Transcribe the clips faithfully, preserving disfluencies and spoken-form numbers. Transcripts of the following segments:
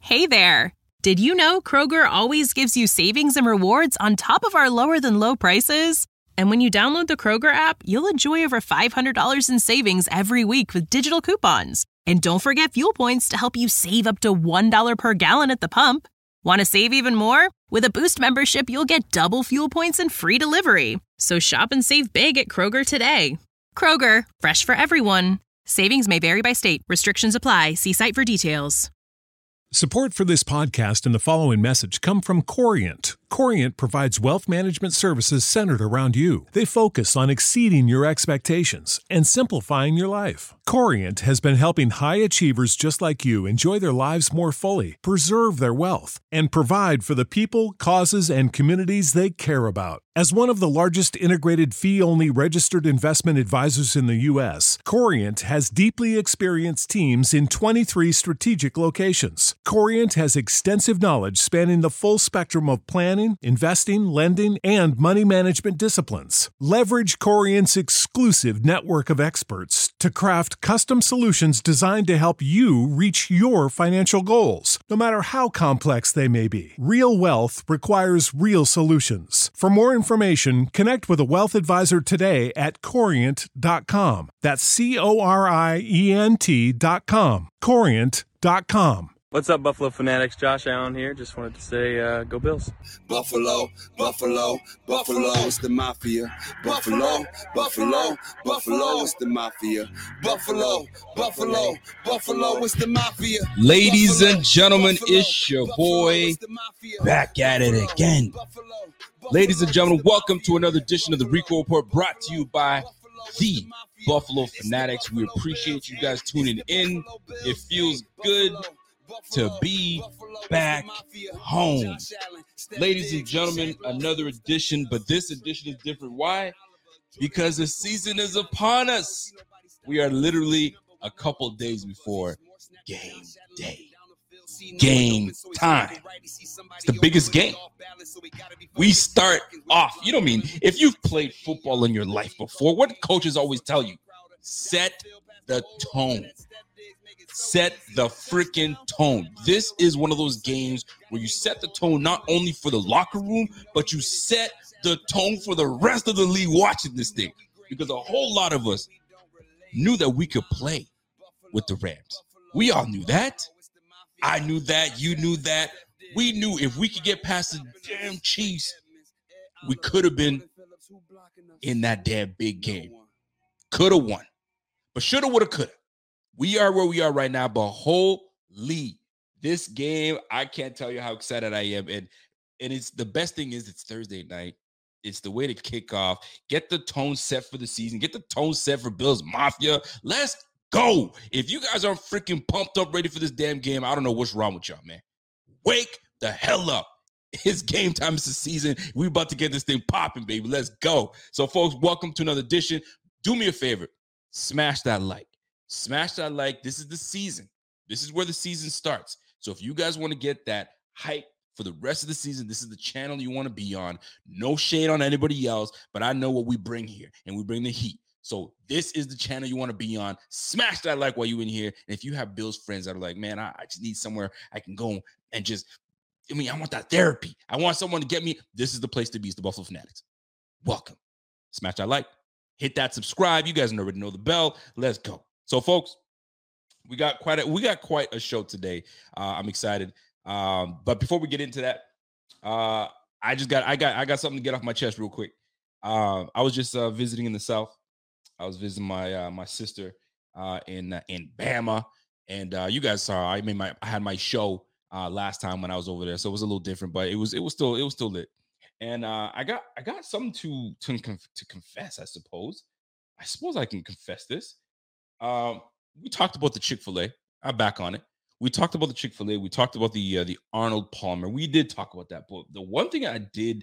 Hey there! Did you know Kroger always gives you savings and rewards on top of our lower-than-low prices? And when you download the Kroger app, you'll enjoy over five hundred dollars in savings every week with digital coupons. And don't forget fuel points to help you save up to one dollar per gallon at the pump. Want to save even more? With a Boost membership, you'll get double fuel points and free delivery. So shop and save big at Kroger today. Kroger, fresh for everyone. Savings may vary by state. Restrictions apply. See site for details. Support for this podcast and the following message come from Corient. Corient provides wealth management services centered around you. They focus on exceeding your expectations and simplifying your life. Corient has been helping high achievers just like you enjoy their lives more fully, preserve their wealth, and provide for the people, causes, and communities they care about. As one of the largest integrated fee-only registered investment advisors in the U S, Corient has deeply experienced teams in twenty-three strategic locations. Corient has extensive knowledge spanning the full spectrum of planning, investing, lending, and money management disciplines. Leverage Corient's exclusive network of experts to craft custom solutions designed to help you reach your financial goals, no matter how complex they may be. Real wealth requires real solutions. For more information, connect with a wealth advisor today at corient dot com. That's C O R I E N T dot com. corient dot com. What's up, Buffalo Fanatics? Josh Allen here. Just wanted to say, uh, go Bills. Buffalo, Buffalo, Buffalo, it's the Mafia. Buffalo, Buffalo, Buffalo, it's the Mafia. Buffalo, Buffalo, Buffalo, it's the Mafia. Ladies and gentlemen, it's your boy back at it again. Ladies and gentlemen, welcome to another edition of the Rico Report, brought to you by the Buffalo Fanatics. We appreciate you guys tuning in. It feels good to be back home. Ladies and gentlemen, another edition, but this edition is different. Why? Because the season is upon us. We are literally a couple days before game day. Game time. It's the biggest game. We start off. You know what I mean? If you've played football in your life before, what do coaches always tell you? Set the tone. Set the freaking tone. This is one of those games where you set the tone not only for the locker room, but you set the tone for the rest of the league watching this thing. Because a whole lot of us knew that we could play with the Rams. We all knew that. I knew that. You knew that. We knew if we could get past the damn Chiefs, we could have been in that damn big game. Could have won. But should have, would have, could have. We are where we are right now, but holy, this game, I can't tell you how excited I am. And, and it's the best thing is it's Thursday night. It's the way to kick off. Get the tone set for the season. Get the tone set for Bills Mafia. Let's go. If you guys aren't freaking pumped up, ready for this damn game, I don't know what's wrong with y'all, man. Wake the hell up. It's game time. It's the season. We're about to get this thing popping, baby. Let's go. So, folks, welcome to another edition. Do me a favor. Smash that like. Smash that like. This is the season. This is where the season starts. So if you guys want to get that hype for the rest of the season, this is the channel you want to be on. No shade on anybody else, but I know what we bring here, and we bring the heat. So this is the channel you want to be on. Smash that like while you're in here. And if you have Bills friends that are like, man, I, I just need somewhere I can go and just, I mean, I want that therapy. I want someone to get me. This is the place to be. It's the Buffalo Fanatics. Welcome. Smash that like. Hit that subscribe. You guys already know the bell. Let's go. So, folks, we got quite a we got quite a show today. Uh, I'm excited. Um, but before we get into that, uh, I just got I got I got something to get off my chest real quick. Uh, I was just uh, visiting in the South. I was visiting my uh, my sister uh, in uh, in Bama, and uh, you guys saw I made my I had my show uh, last time when I was over there, so it was a little different, but it was it was still it was still lit. And uh, I got I got something to to to confess. I suppose I suppose I can confess this. Um, we talked about the Chick-fil-A. I'm back on it. We talked about the Chick-fil-A. We talked about the uh, the Arnold Palmer. We did talk about that. But the one thing I did,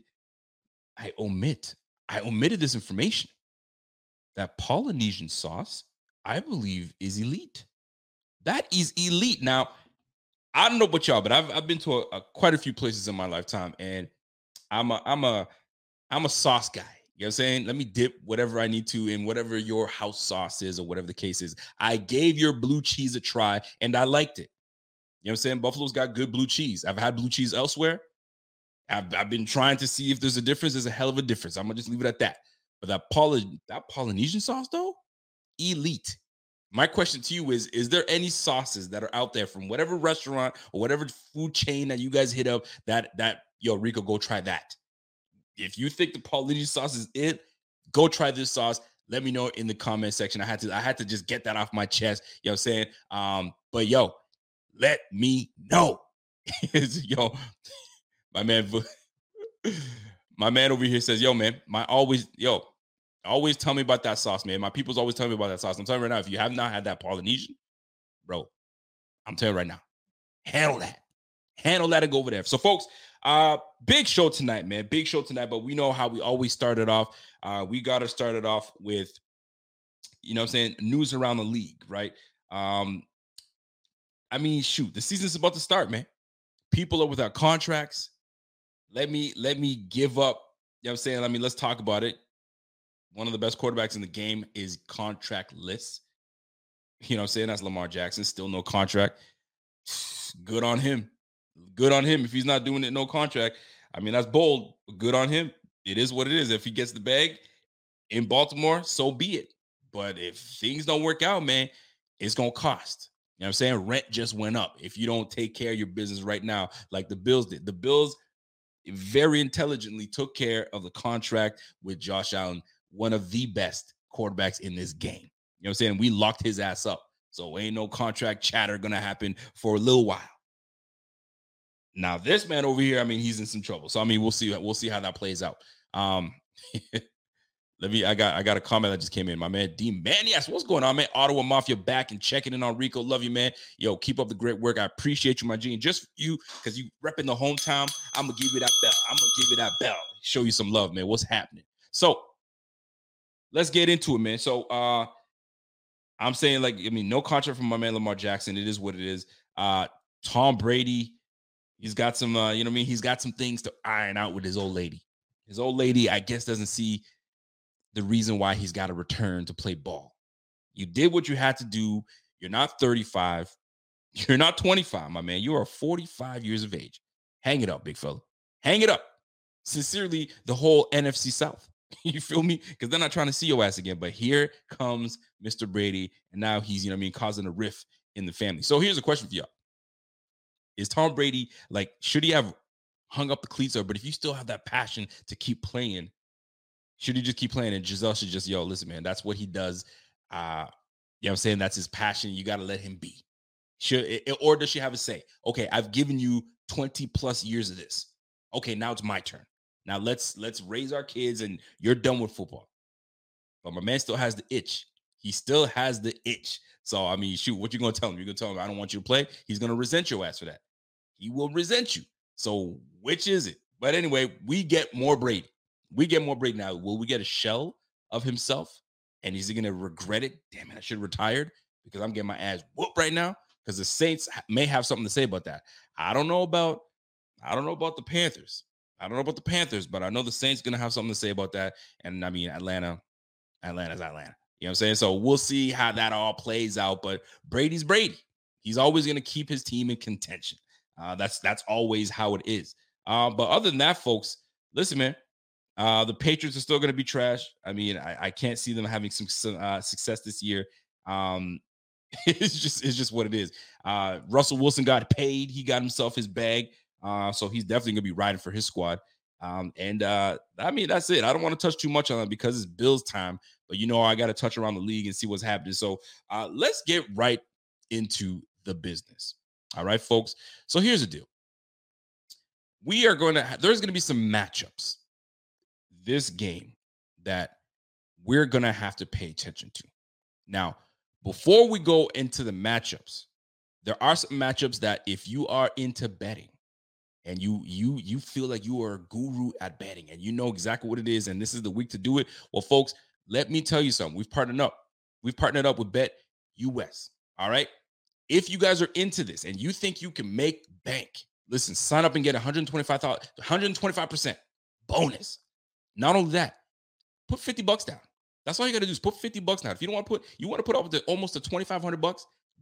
I omit. I omitted this information. That Polynesian sauce, I believe, is elite. That is elite. Now, I don't know about y'all, but I've I've been to a, a, quite a few places in my lifetime, and I'm a I'm a I'm a sauce guy. You know what I'm saying? Let me dip whatever I need to in whatever your house sauce is or whatever the case is. I gave your blue cheese a try, and I liked it. You know what I'm saying? Buffalo's got good blue cheese. I've had blue cheese elsewhere. I've, I've been trying to see if there's a difference. There's a hell of a difference. I'm going to just leave it at that. But that, Poly, that Polynesian sauce, though, elite. My question to you is, is there any sauces that are out there from whatever restaurant or whatever food chain that you guys hit up that, that yo, Rico, go try that. If you think the Polynesian sauce is it, go try this sauce. Let me know in the comment section. I had to, I had to just get that off my chest. You know what I'm saying? Um, but yo, let me know. Yo, my man, my man over here says, yo, man, my always, yo, always tell me about that sauce, man. My people's always tell me about that sauce. I'm telling you right now, if you have not had that Polynesian, bro, I'm telling you right now, handle that. Handle that and go over there. So, folks, uh, big show tonight, man. Big show tonight, but we know how we always started off. Uh, we got to start it off with, you know what I'm saying, news around the league, right? Um, I mean, shoot, the season's about to start, man. People are without contracts. Let me, let me give up, you know what I'm saying? I mean, let's talk about it. One of the best quarterbacks in the game is contractless. You know what I'm saying? That's Lamar Jackson. Still no contract. Good on him. Good on him. If he's not doing it, no contract. I mean, that's bold. But good on him. It is what it is. If he gets the bag in Baltimore, so be it. But if things don't work out, man, it's going to cost. You know what I'm saying? Rent just went up. If you don't take care of your business right now, like the Bills did. The Bills very intelligently took care of the contract with Josh Allen, one of the best quarterbacks in this game. You know what I'm saying? We locked his ass up. So ain't no contract chatter going to happen for a little while. Now, this man over here, I mean, he's in some trouble. So, I mean, we'll see. We'll see how that plays out. Um, let me, I got, I got a comment that just came in. My man, D Manias, what's going on, man? Ottawa Mafia back and checking in on Rico. Love you, man. Yo, keep up the great work. I appreciate you, my G. And just for you, because you repping the hometown, I'm going to give you that bell. I'm going to give you that bell. Show you some love, man. What's happening? So, let's get into it, man. So, uh, I'm saying, like, I mean, no contract from my man Lamar Jackson. It is what it is. Uh, Tom Brady, he's got some, uh, you know what I mean? He's got some things to iron out with his old lady. His old lady, I guess, doesn't see the reason why he's got to return to play ball. You did what you had to do. You're not thirty-five. You're not twenty-five, my man. You are forty-five years of age. Hang it up, big fella. Hang it up. Sincerely, the whole N F C South. You feel me? Because they're not trying to see your ass again. But here comes Mister Brady, and now he's, you know what I mean, causing a rift in the family. So here's a question for y'all. Is Tom Brady, like, should he have hung up the cleats? Or, but if you still have that passion to keep playing, should he just keep playing? And Giselle should just, yo, listen, man, that's what he does. Uh, you know what I'm saying? That's his passion. You got to let him be. Should it, or does she have a say? Okay, I've given you twenty plus years of this. Okay, now it's my turn. Now let's let's raise our kids, and you're done with football. But my man still has the itch. He still has the itch. So, I mean, shoot, what you going to tell him? You're going to tell him, I don't want you to play? He's going to resent your ass for that. He will resent you. So, which is it? But anyway, we get more Brady. We get more Brady now. Will we get a shell of himself? And is he going to regret it? Damn it, I should have retired because I'm getting my ass whooped right now, because the Saints may have something to say about that. I don't know about, I don't know about the Panthers. I don't know about the Panthers, but I know the Saints going to have something to say about that. And I mean, Atlanta, Atlanta's Atlanta. You know what I'm saying? So we'll see how that all plays out. But Brady's Brady. He's always going to keep his team in contention. Uh, that's that's always how it is. Uh, but other than that, folks, listen, man, uh, the Patriots are still going to be trash. I mean, I, I can't see them having some, some uh, success this year. Um, it's just it's just what it is. Uh, Russell Wilson got paid. He got himself his bag. Uh, so he's definitely going to be riding for his squad. Um, and uh, I mean, that's it. I don't want to touch too much on it because it's Bills time. But, you know, I got to touch around the league and see what's happening. So uh, let's get right into the business. All right, folks. So here's the deal. We are going to ha- there's going to be some matchups this game that we're going to have to pay attention to. Now, before we go into the matchups, there are some matchups that if you are into betting, and you you you feel like you are a guru at betting and you know exactly what it is, and this is the week to do it. Well, folks, let me tell you something. We've partnered up. We've partnered up with Bet U S. All right. If you guys are into this and you think you can make bank, listen, sign up and get one hundred twenty-five thousand dollars, one hundred twenty-five percent bonus. Not only that, put fifty bucks down. That's all you got to do is put fifty bucks down. If you don't want to put, you want to put up to almost to twenty-five hundred bucks,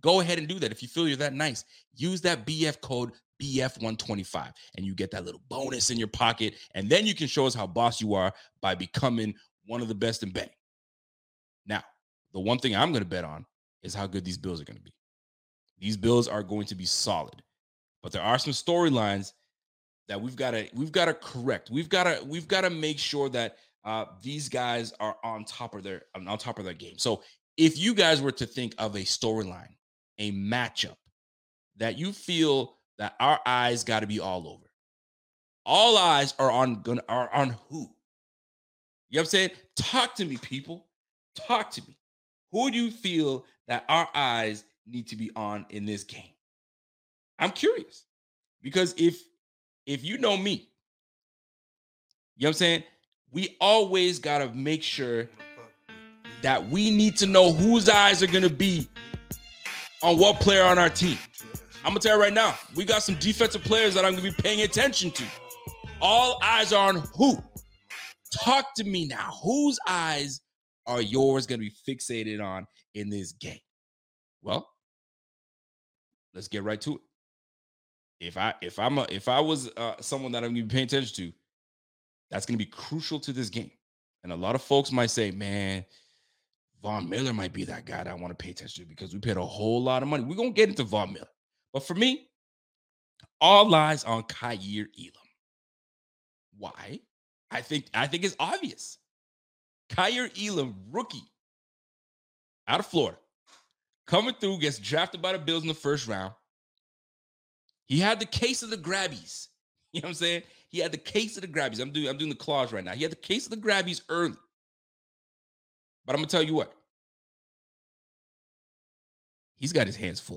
Go ahead and do that. If you feel you're that nice, use that B F code B F one twenty-five and you get that little bonus in your pocket. And then you can show us how boss you are by becoming one of the best in betting. Now, the one thing I'm going to bet on is how good these Bills are going to be. These Bills are going to be solid, but there are some storylines that we've got to we've got to correct. We've got to we've got to make sure that uh, these guys are on top of their on top of their game. So, if you guys were to think of a storyline, a matchup that you feel that our eyes got to be all over, all eyes are on gonna are on who? You know what I'm saying? Talk to me, people. Talk to me. Who do you feel that our eyes need to be on in this game? I'm curious because if if you know me, you know what I'm saying? We always got to make sure that we need to know whose eyes are going to be on what player on our team. I'm going to tell you right now, we got some defensive players that I'm going to be paying attention to. All eyes are on who? Talk to me now. Whose eyes are yours going to be fixated on in this game? Well, let's get right to it. If I if I'm a, if I was uh, someone that I'm going to be paying attention to, that's going to be crucial to this game. And a lot of folks might say, man, Von Miller might be that guy that I want to pay attention to because we paid a whole lot of money. We're going to get into Von Miller. But for me, all eyes on Kaiir Elam. Why? I think I think it's obvious. Kaiir Elam, rookie, out of Florida, coming through, gets drafted by the Bills in the first round. He had the case of the grabbies. You know what I'm saying? He had the case of the grabbies. I'm doing, I'm doing the clause right now. He had the case of the grabbies early. But I'm going to tell you what. He's got his hands full.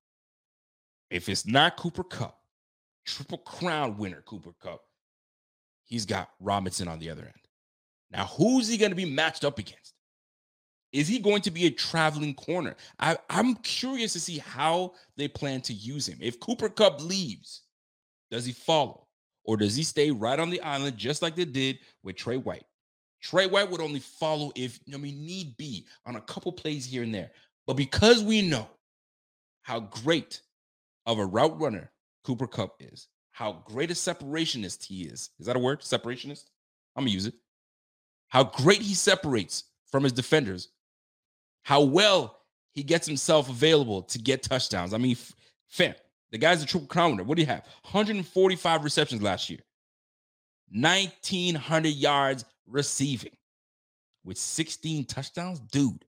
If it's not Cooper Kupp, Triple Crown winner Cooper Kupp, he's got Robinson on the other end. Now, who's he going to be matched up against? Is he going to be a traveling corner? I, I'm curious to see how they plan to use him. If Cooper Kupp leaves, does he follow? Or does he stay right on the island just like they did with Trey White? Trey White would only follow if, I mean, need be on a couple plays here and there. But because we know how great of a route runner Cooper Kupp is, how great a separationist he is. Is that a word? Separationist? I'm going to use it. How great he separates from his defenders. How well he gets himself available to get touchdowns. I mean, fam, the guy's a Triple Crown winner. What do you have? one hundred forty-five receptions last year. nineteen hundred yards receiving with sixteen touchdowns. Dude,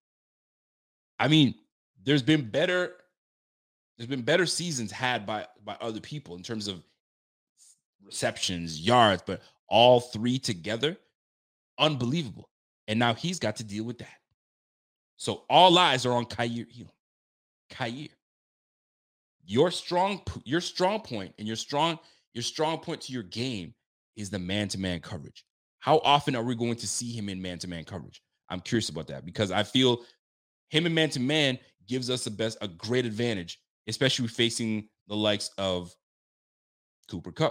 I mean, there's been better there's been better seasons had by by other people in terms of receptions, yards, but all three together, unbelievable. And now he's got to deal with that. So all eyes are on Kaiir Elam. Kaiir, your strong your strong point and your strong your strong point to your game is the man-to-man coverage. How often are we going to see him in man-to-man coverage? I'm curious about that because I feel him in man-to-man gives us a best a great advantage, especially facing the likes of Cooper Kupp.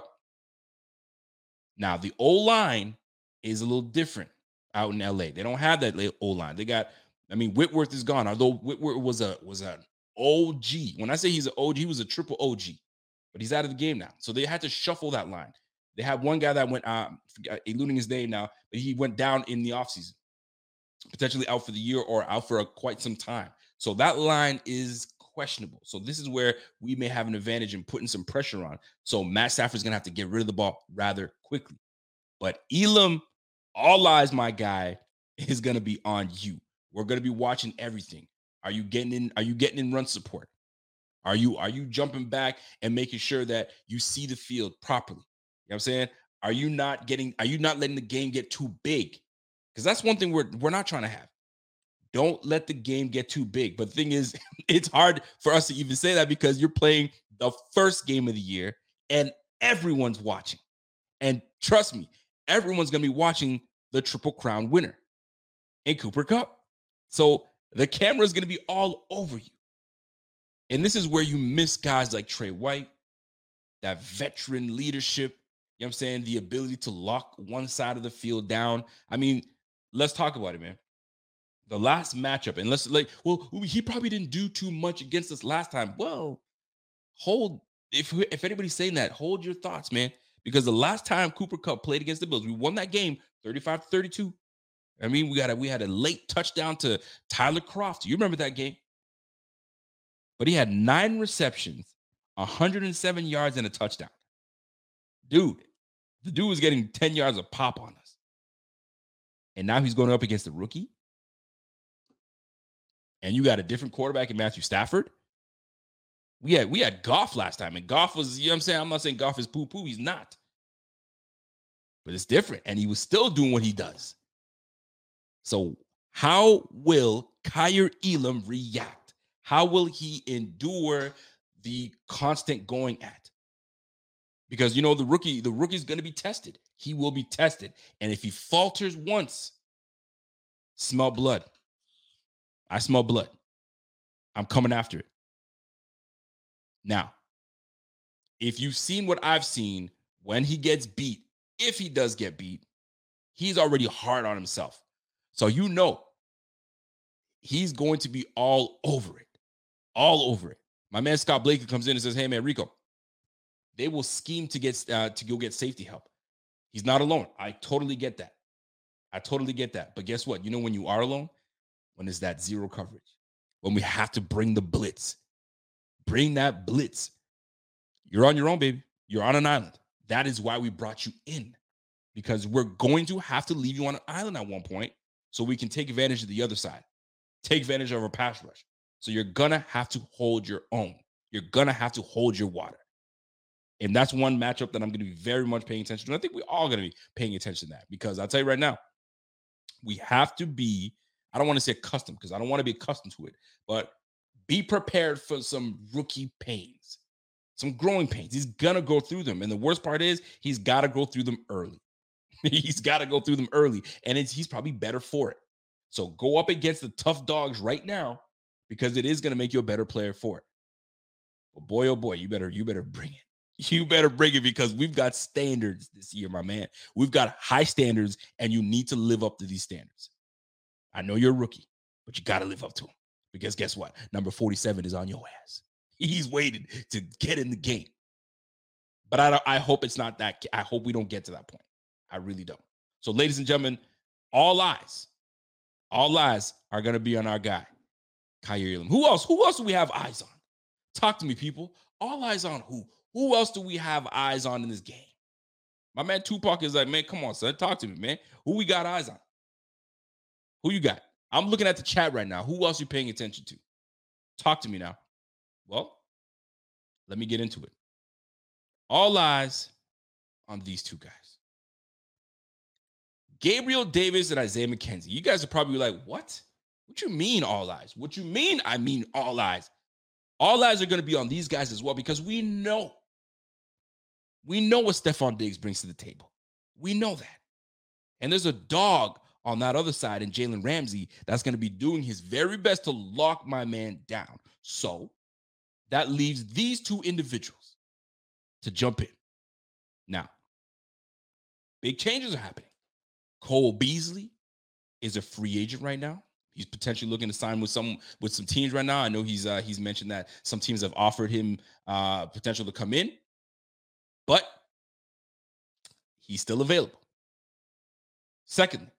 Now, the O-line is a little different out in L A. They don't have that O-line. They got, I mean, Whitworth is gone, although Whitworth was a was an O G. When I say he's an O G, he was a triple O G, but he's out of the game now. So they had to shuffle that line. They have one guy that went, um, eluding his name now, but he went down in the offseason, potentially out for the year or out for a, quite some time. So that line is questionable. So this is where we may have an advantage in putting some pressure on. So Matt Stafford's going to have to get rid of the ball rather quickly. But Elam, all eyes, my guy, is going to be on you. We're going to be watching everything. Are you getting in? Are you getting in run support? Are you, are you jumping back and making sure that you see the field properly? You know what I'm saying? Are you not getting, are you not letting the game get too big? Because that's one thing we're we're not trying to have. Don't let the game get too big. But the thing is, it's hard for us to even say that because you're playing the first game of the year and everyone's watching. And trust me, everyone's going to be watching the Triple Crown winner in Cooper Kupp. So the camera is going to be all over you. And this is where you miss guys like Trey White, that veteran leadership. You know what I'm saying? The ability to lock one side of the field down. I mean, let's talk about it, man. The last matchup, and let's like, well, he probably didn't do too much against us last time. Well, hold, if if anybody's saying that, hold your thoughts, man. Because the last time Cooper Kupp played against the Bills, we won that game thirty-five to thirty-two. I mean, we got a, we had a late touchdown to Tyler Kroft. You remember that game? But he had nine receptions, one hundred seven yards, and a touchdown. Dude, the dude was getting ten yards a pop on us. And now he's going up against the rookie. And you got a different quarterback in Matthew Stafford. We had, we had Goff last time, and Goff was, you know what I'm saying? I'm not saying Goff is poo-poo. He's not. But it's different, and he was still doing what he does. So how will Kaiir Elam react? How will he endure the constant going at? Because, you know, the rookie, the rookie's going to be tested. He will be tested. And if he falters once, smell blood. I smell blood. I'm coming after it. Now, if you've seen what I've seen when he gets beat, if he does get beat, he's already hard on himself. So you know he's going to be all over it. All over it. My man Scott Blakey comes in and says, hey, man, Rico, they will scheme to get uh, to go get safety help. He's not alone. I totally get that. I totally get that. But guess what? You know when you are alone? When it's that zero coverage. When we have to bring the blitz. Bring that blitz. You're on your own, baby. You're on an island. That is why we brought you in. Because we're going to have to leave you on an island at one point so we can take advantage of the other side. Take advantage of our pass rush. So you're going to have to hold your own. You're going to have to hold your water. And that's one matchup that I'm going to be very much paying attention to. I think we're all going to be paying attention to that because I'll tell you right now, we have to be, I don't want to say accustomed because I don't want to be accustomed to it, but be prepared for some rookie pains, some growing pains. He's going to go through them. And the worst part is he's got to go through them early. He's got to go through them early. And it's, he's probably better for it. So go up against the tough dogs right now because it is going to make you a better player for it. But boy, oh boy, you better, you better bring it. You better bring it because we've got standards this year, my man. We've got high standards, and you need to live up to these standards. I know you're a rookie, but you got to live up to them. Because guess what? Number forty-seven is on your ass. He's waiting to get in the game. But I, I hope it's not that. I hope we don't get to that point. I really don't. So, ladies and gentlemen, all eyes, all eyes are going to be on our guy, Kaiir Elam. Who else? Who else do we have eyes on? Talk to me, people. All eyes on who? Who else do we have eyes on in this game? My man Tupac is like, man, come on, son. Talk to me, man. Who we got eyes on? Who you got? I'm looking at the chat right now. Who else you paying attention to? Talk to me now. Well, let me get into it. All eyes on these two guys. Gabriel Davis and Isaiah McKenzie. You guys are probably like, what? What you mean all eyes? What you mean? I mean all eyes. All eyes are going to be on these guys as well because we know. We know what Stephon Diggs brings to the table. We know that. And there's a dog on that other side in Jalen Ramsey that's going to be doing his very best to lock my man down. So that leaves these two individuals to jump in. Now, big changes are happening. Cole Beasley is a free agent right now. He's potentially looking to sign with some with some teams right now. I know he's uh, he's mentioned that some teams have offered him uh, potential to come in, but he's still available. Secondly,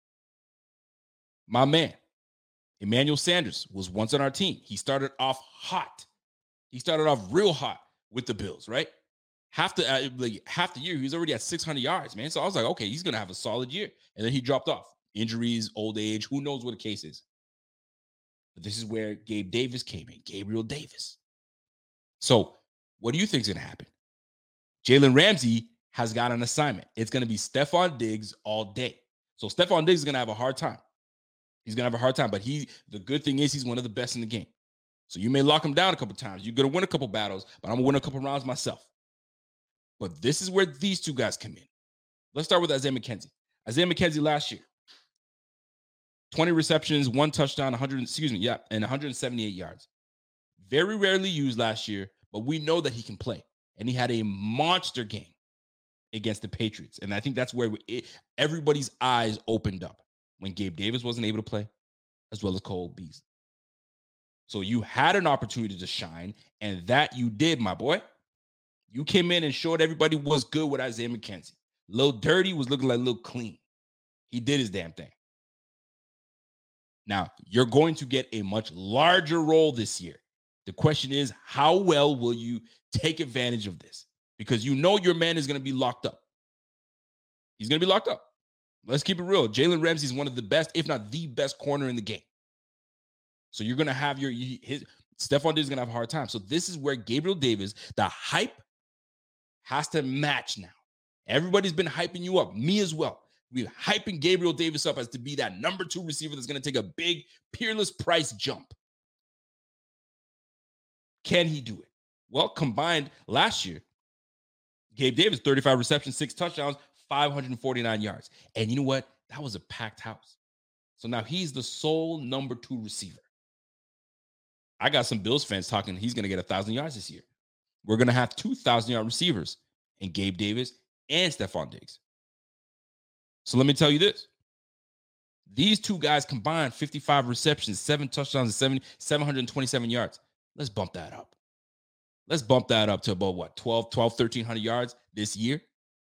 my man, Emmanuel Sanders, was once on our team. He started off hot. He started off real hot with the Bills, right? Half the uh, like half the year, he was already at six hundred yards, man. So I was like, okay, he's gonna have a solid year, and then he dropped off. Injuries, old age, who knows what the case is. But this is where Gabe Davis came in, Gabriel Davis. So what do you think is going to happen? Jalen Ramsey has got an assignment. It's going to be Stephon Diggs all day. So Stephon Diggs is going to have a hard time. He's going to have a hard time, but he, the good thing is he's one of the best in the game. So you may lock him down a couple times. You're going to win a couple battles, but I'm going to win a couple rounds myself. But this is where these two guys come in. Let's start with Isaiah McKenzie. Isaiah McKenzie last year, twenty receptions, one touchdown, one hundred, excuse me, yeah, and one hundred seventy-eight yards. Very rarely used last year, but we know that he can play. And he had a monster game against the Patriots. And I think that's where we, it, everybody's eyes opened up. When Gabe Davis wasn't able to play, as well as Cole Beasley. So you had an opportunity to shine, and that you did, my boy. You came in and showed everybody what's good with Isaiah McKenzie. Little dirty was looking like a little clean. He did his damn thing. Now, you're going to get a much larger role this year. The question is, how well will you take advantage of this? Because you know your man is going to be locked up. He's going to be locked up. Let's keep it real. Jalen Ramsey is one of the best, if not the best corner in the game. So you're going to have your, his, Stephon Diggs is going to have a hard time. So this is where Gabriel Davis, the hype has to match now. Everybody's been hyping you up, me as well. We're hyping Gabriel Davis up as to be that number two receiver that's going to take a big, peerless price jump. Can he do it? Well, combined last year, Gabe Davis, thirty-five receptions, six touchdowns, five hundred forty-nine yards. And you know what? That was a packed house. So now he's the sole number two receiver. I got some Bills fans talking he's going to get one thousand yards this year. We're going to have two thousand-yard receivers in Gabe Davis and Stephon Diggs. So let me tell you this. These two guys combined fifty-five receptions, seven touchdowns, and seven hundred twenty-seven yards. Let's bump that up. Let's bump that up to about, what, twelve, twelve, thirteen hundred yards this year?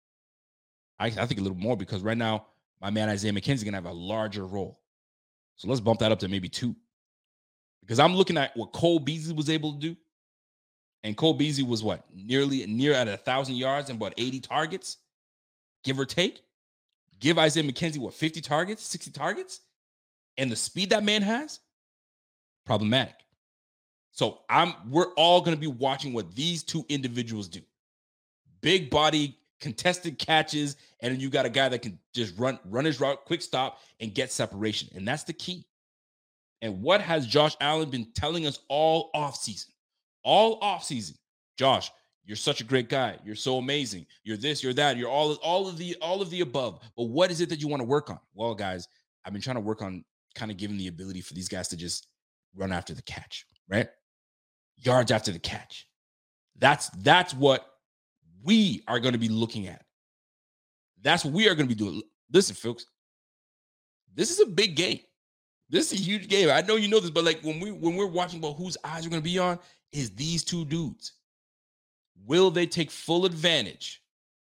I, I think a little more because right now, my man Isaiah McKenzie is going to have a larger role. So let's bump that up to maybe two. Because I'm looking at what Cole Beasley was able to do. And Cole Beasley was what? Nearly near at one thousand yards and about eighty targets, give or take. Give Isaiah McKenzie, what, fifty targets, sixty targets? And the speed that man has? Problematic. So I'm we're all going to be watching what these two individuals do. Big body, contested catches, and then you got a guy that can just run, run his route, quick stop, and get separation. And that's the key. And what has Josh Allen been telling us all offseason? All offseason. Josh, you're such a great guy. You're so amazing. You're this, you're that. You're all, all of the all of the above. But what is it that you want to work on? Well, guys, I've been trying to work on kind of giving the ability for these guys to just run after the catch, right? Yards after the catch. That's that's what we are going to be looking at. That's what we are going to be doing. Listen, folks, this is a big game. This is a huge game. I know you know this, but like when we when we're watching about whose eyes are going to be on, is these two dudes. Will they take full advantage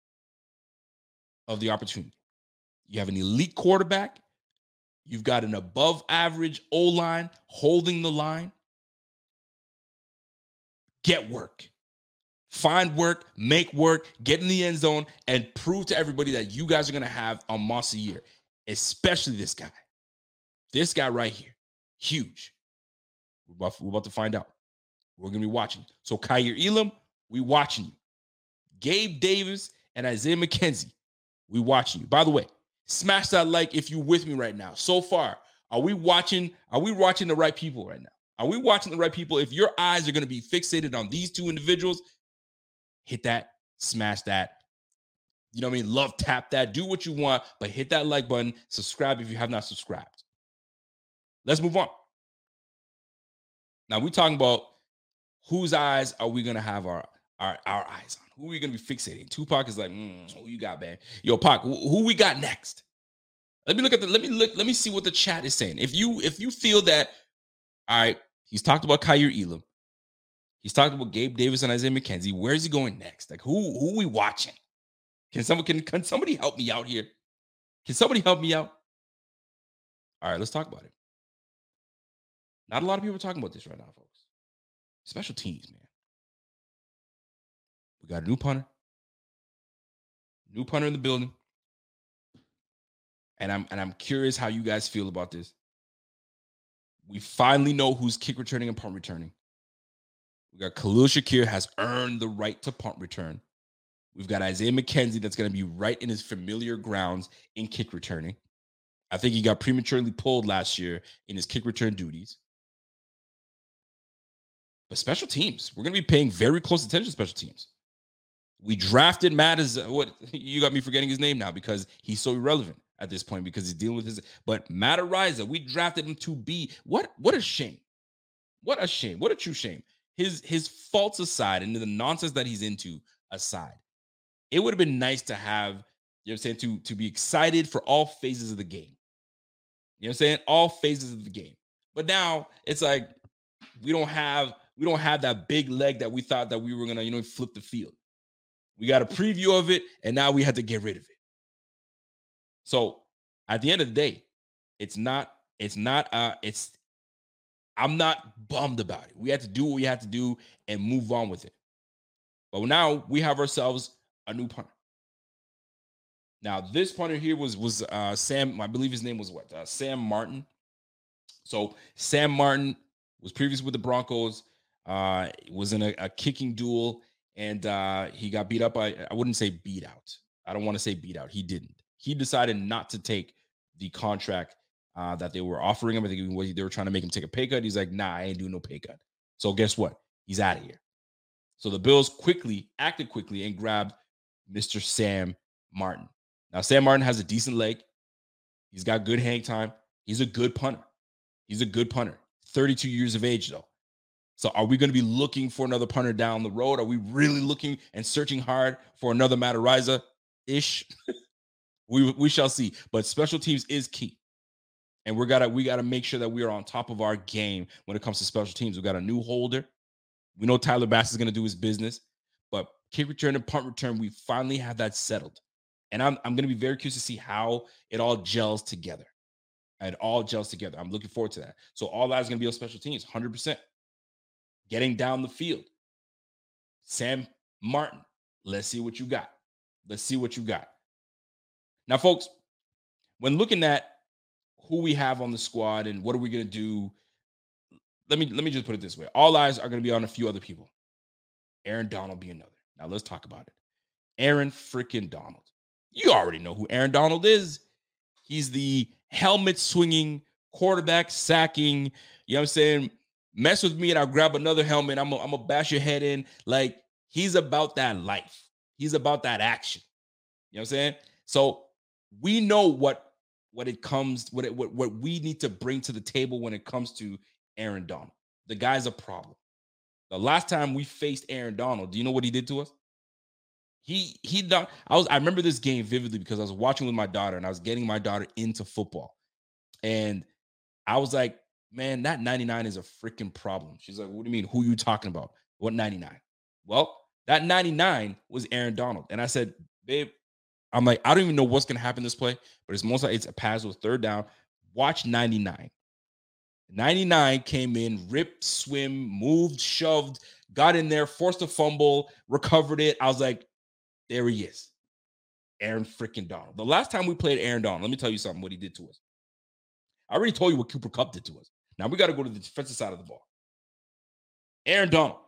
of the opportunity? You have an elite quarterback. You've got an above average O-line holding the line. Get work. Find work, make work, get in the end zone, and prove to everybody that you guys are going to have a monster year, especially this guy. This guy right here, huge. We're about, we're about to find out. We're going to be watching. So Kaiir Elam, we watching you. Gabe Davis and Isaiah McKenzie, we watching you. By the way, smash that like if you're with me right now. So far, are we watching? Are we watching the right people right now? Are we watching the right people? If your eyes are going to be fixated on these two individuals, hit that, smash that. You know what I mean? Love tap that. Do what you want, but hit that like button. Subscribe if you have not subscribed. Let's move on. Now we're talking about whose eyes are we going to have our, our, our eyes on? Who are we going to be fixating? Tupac is like, mm, who you got, man? Yo, Pac, who, who we got next? Let me look at the, let me look, let me see what the chat is saying. If you, if you feel that, all right, he's talked about Kaiir Elam. He's talked about Gabe Davis and Isaiah McKenzie. Where is he going next? Like, who, who are we watching? Can someone, can, can somebody help me out here? Can somebody help me out? All right, let's talk about it. Not a lot of people are talking about this right now, folks. Special teams, man. We got a new punter. New punter in the building. And I'm and I'm curious how you guys feel about this. We finally know who's kick returning and punt returning. We got Khalil Shakir has earned the right to punt return. We've got Isaiah McKenzie that's going to be right in his familiar grounds in kick returning. I think he got prematurely pulled last year in his kick return duties. But special teams, we're going to be paying very close attention to special teams. We drafted Matt as, what, you got me forgetting his name now because he's so irrelevant at this point because he's dealing with his, but Matt Araiza, we drafted him to be, what, what a shame. What a shame. What a true shame. His, his faults aside and the nonsense that he's into aside, it would have been nice to have, you know what I'm saying, to, to be excited for all phases of the game. You know what I'm saying? All phases of the game. But now it's like we don't have we don't have that big leg that we thought that we were gonna, you know, flip the field. We got a preview of it, and now we had to get rid of it. So at the end of the day, it's not, it's not, uh, it's, I'm not bummed about it. We had to do what we had to do and move on with it. But now we have ourselves a new punter. Now, this punter here was was uh, Sam, I believe his name was what? Uh, Sam Martin. So Sam Martin was previously with the Broncos, uh, was in a, a kicking duel, and uh, he got beat up by, I wouldn't say beat out. I don't want to say beat out. He didn't. He decided not to take the contract uh, that they were offering him. I think they were trying to make him take a pay cut. He's like, nah, I ain't doing no pay cut. So guess what? He's out of here. So the Bills quickly, acted quickly, and grabbed Mister Sam Martin. Now, Sam Martin has a decent leg. He's got good hang time. He's a good punter. He's a good punter. thirty-two years of age, though. So are we going to be looking for another punter down the road? Are we really looking and searching hard for another Matt Araiza-ish? we we shall see. But special teams is key. And we gotta we gotta make sure that we are on top of our game when it comes to special teams. We got a new holder. We know Tyler Bass is going to do his business. But kick return and punt return, we finally have that settled. And I'm, I'm going to be very curious to see how it all gels together. It all gels together. I'm looking forward to that. So all that is going to be on special teams, one hundred percent. Getting down the field. Sam Martin, let's see what you got. Let's see what you got. Now, folks, when looking at who we have on the squad and what are we going to do, let me, let me just put it this way. All eyes are going to be on a few other people. Aaron Donald be another. Now, let's talk about it. Aaron freaking Donald. You already know who Aaron Donald is. He's the helmet-swinging, quarterback sacking, you know what I'm saying? Mess with me and I'll grab another helmet. I'm going to bash your head in. Like, he's about that life. He's about that action. You know what I'm saying? So we know what, what it comes, what, it, what, what we need to bring to the table when it comes to Aaron Donald. The guy's a problem. The last time we faced Aaron Donald, do you know what he did to us? He he done. I was I remember this game vividly because I was watching with my daughter and I was getting my daughter into football. And I was like, man, that ninety-nine is a freaking problem. She's like, what do you mean? Who are you talking about? What ninety-nine? Well, that ninety-nine was Aaron Donald. And I said, babe, I'm like, I don't even know what's gonna happen this play, but it's most like it's a pass with third down. Watch ninety-nine. ninety-nine came in, ripped, swim, moved, shoved, got in there, forced a fumble, recovered it. I was like, there he is. Aaron freaking Donald. The last time we played Aaron Donald, let me tell you something, what he did to us. I already told you what Cooper Kupp did to us. Now we got to go to the defensive side of the ball. Aaron Donald.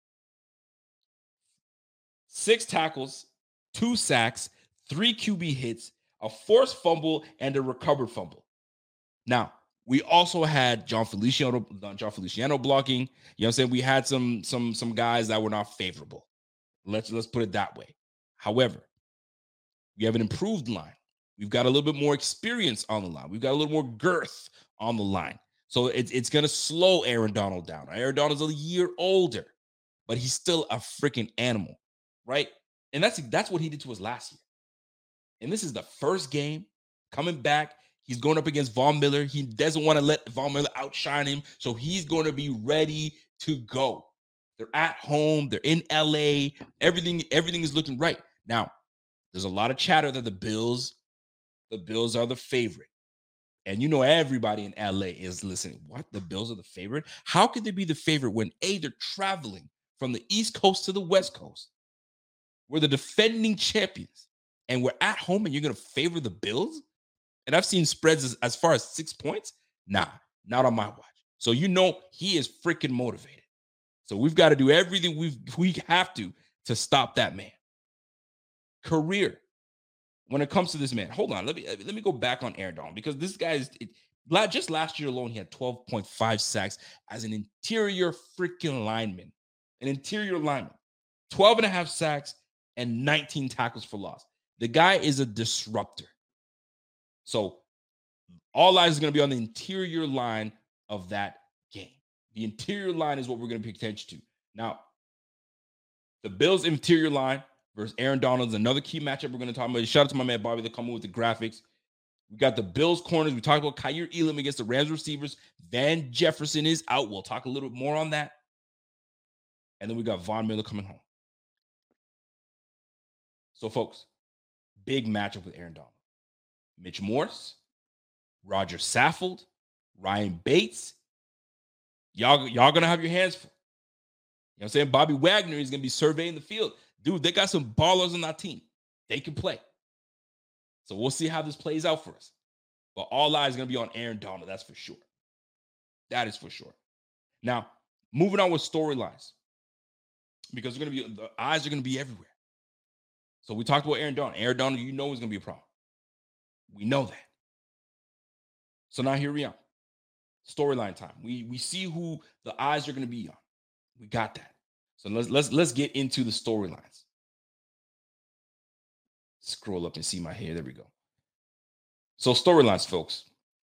Six tackles, two sacks, three Q B hits, a forced fumble, and a recovered fumble. Now, we also had John Feliciano, John Feliciano blocking. You know what I'm saying? We had some, some, some guys that were not favorable. Let's, let's put it that way. However, we have an improved line. We've got a little bit more experience on the line. We've got a little more girth on the line. So it's, it's going to slow Aaron Donald down. Aaron Donald's a year older, but he's still a freaking animal, right? And that's, that's what he did to us last year. And this is the first game coming back. He's going up against Von Miller. He doesn't want to let Von Miller outshine him. So he's going to be ready to go. They're at home. They're in L A. Everything, everything is looking right. Now, there's a lot of chatter that the Bills, the Bills are the favorite. And you know everybody in L A is listening. What? The Bills are the favorite? How could they be the favorite when A, they're traveling from the East Coast to the West Coast? We're the defending champions. And we're at home and you're going to favor the Bills? And I've seen spreads as, as far as six points. Nah, not on my watch. So you know he is freaking motivated. So we've got to do everything we we have to to stop that man. Career. When it comes to this man, hold on. Let me let me go back on Aaron Donald because this guy is it, just last year alone. He had twelve point five sacks as an interior freaking lineman, an interior lineman, twelve and a half sacks and nineteen tackles for loss. The guy is a disruptor. So all eyes is going to be on the interior line of that game. The interior line is what we're going to pay attention to. Now, the Bills' interior line versus Aaron Donald is another key matchup we're going to talk about. Shout out to my man Bobby that coming with the graphics. We got the Bills corners. We talked about Kaiir Elam against the Rams receivers. Van Jefferson is out. We'll talk a little bit more on that. And then we got Von Miller coming home. So, folks, big matchup with Aaron Donald. Mitch Morse, Roger Saffold, Ryan Bates. Y'all, y'all going to have your hands full. You know what I'm saying? Bobby Wagner is going to be surveying the field. Dude, they got some ballers on that team. They can play. So we'll see how this plays out for us. But all eyes are going to be on Aaron Donald. That's for sure. That is for sure. Now, moving on with storylines. Because they're going to be, the eyes are going to be everywhere. So we talked about Aaron Donald. Aaron Donald, you know, is going to be a problem. We know that. So now here we are. Storyline time. We we see who the eyes are going to be on. We got that. So let's let's let's get into the storylines. Scroll up and see my hair. There we go. So storylines, folks.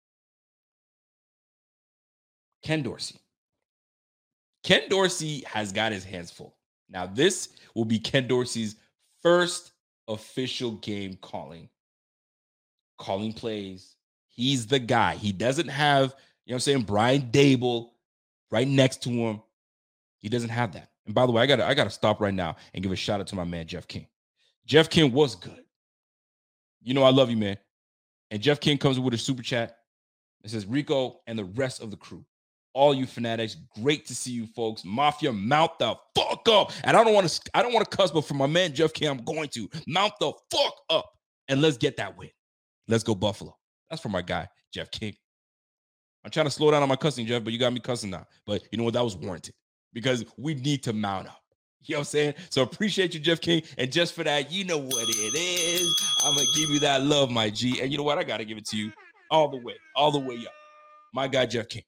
Ken Dorsey. Ken Dorsey has got his hands full. Now, this will be Ken Dorsey's first official game calling. Calling plays. He's the guy. He doesn't have, you know what I'm saying, Brian Daboll right next to him. He doesn't have that. And by the way, I gotta, I gotta stop right now and give a shout out to my man, Jeff King. Jeff King was good. You know I love you, man. And Jeff King comes with a super chat. It says, Rico and the rest of the crew, all you fanatics, great to see you folks. Mafia, mount the fuck up. And I don't want to, I don't want to cuss, but for my man Jeff King, I'm going to mount the fuck up and let's get that win. Let's go Buffalo. That's for my guy, Jeff King. I'm trying to slow down on my cussing, Jeff, but you got me cussing now. But you know what? That was warranted because we need to mount up. You know what I'm saying? So appreciate you, Jeff King. And just for that, you know what it is. I'm going to give you that love, my G. And you know what? I got to give it to you all the way, all the way up. My guy, Jeff King.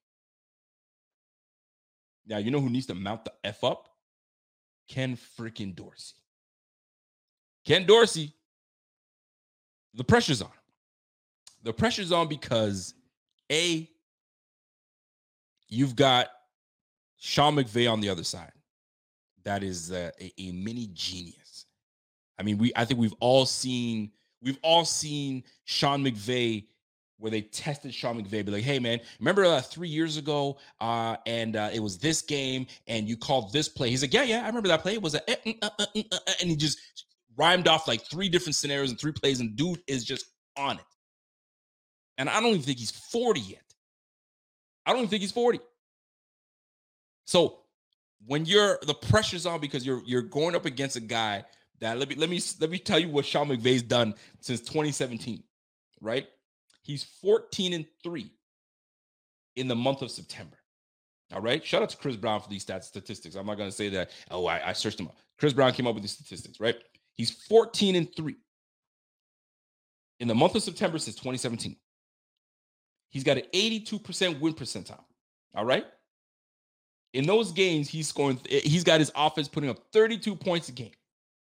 Now, you know who needs to mount the F up? Ken freaking Dorsey. Ken Dorsey, the pressure's on. The pressure's on because, A, you've got Sean McVay on the other side. That is uh, a, a mini genius. I mean, we I think we've all seen, we've all seen Sean McVay where they tested Sean McVay, be like, hey, man, remember uh, three years ago, uh, and uh, it was this game, and you called this play. He's like, yeah, yeah, I remember that play. It was a, uh, uh, uh, uh, and he just rhymed off like three different scenarios and three plays, and dude is just on it. And I don't even think he's forty yet. I don't even think he's forty. So when you're, the pressure's on because you're you're going up against a guy that, let me let me let me tell you what Sean McVay's done since twenty seventeen, right? He's fourteen and three in the month of September. All right. Shout out to Chris Brown for these stats statistics. I'm not going to say that, oh, I, I searched them up. Chris Brown came up with these statistics, right? He's fourteen and three in the month of September since twenty seventeen. He's got an eighty-two percent win percentile. All right. In those games, he's scoring, he's got his offense putting up thirty-two points a game.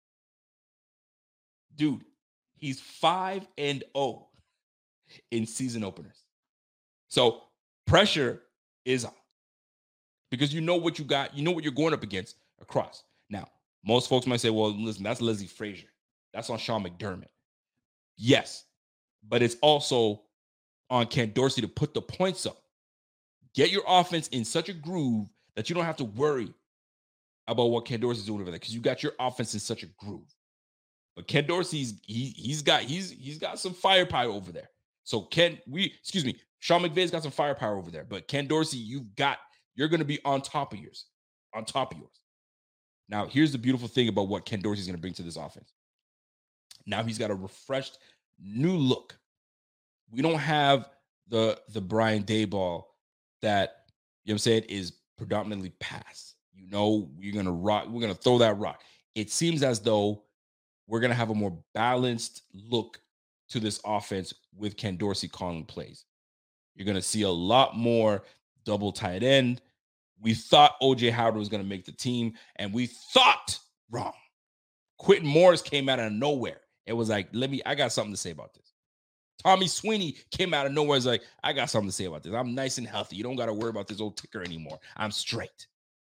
Dude, he's five and oh in season openers. So pressure is on because you know what you got, you know what you're going up against across. Now, most folks might say, well, listen, that's Leslie Frazier. That's on Sean McDermott. Yes, but it's also on Ken Dorsey to put the points up. Get your offense in such a groove that you don't have to worry about what Ken Dorsey's doing over there because you got your offense in such a groove. But Ken Dorsey's he he's got he's he's got some firepower over there. So Ken, we excuse me, Sean McVay's got some firepower over there. But Ken Dorsey, you've got you're going to be on top of yours, on top of yours. Now, here's the beautiful thing about what Ken Dorsey's going to bring to this offense. Now he's got a refreshed new look. We don't have the the Brian Daboll that, you know what I'm saying, is predominantly pass. You know, we're going to rock, we're going to throw that rock. It seems as though we're going to have a more balanced look to this offense with Ken Dorsey calling plays. You're going to see a lot more double tight end. We thought O J Howard was going to make the team, and we thought wrong. Quentin Morris came out of nowhere. It was like, let me, I got something to say about this. Tommy Sweeney came out of nowhere. It's like, I got something to say about this. I'm nice and healthy. You don't got to worry about this old ticker anymore. I'm straight.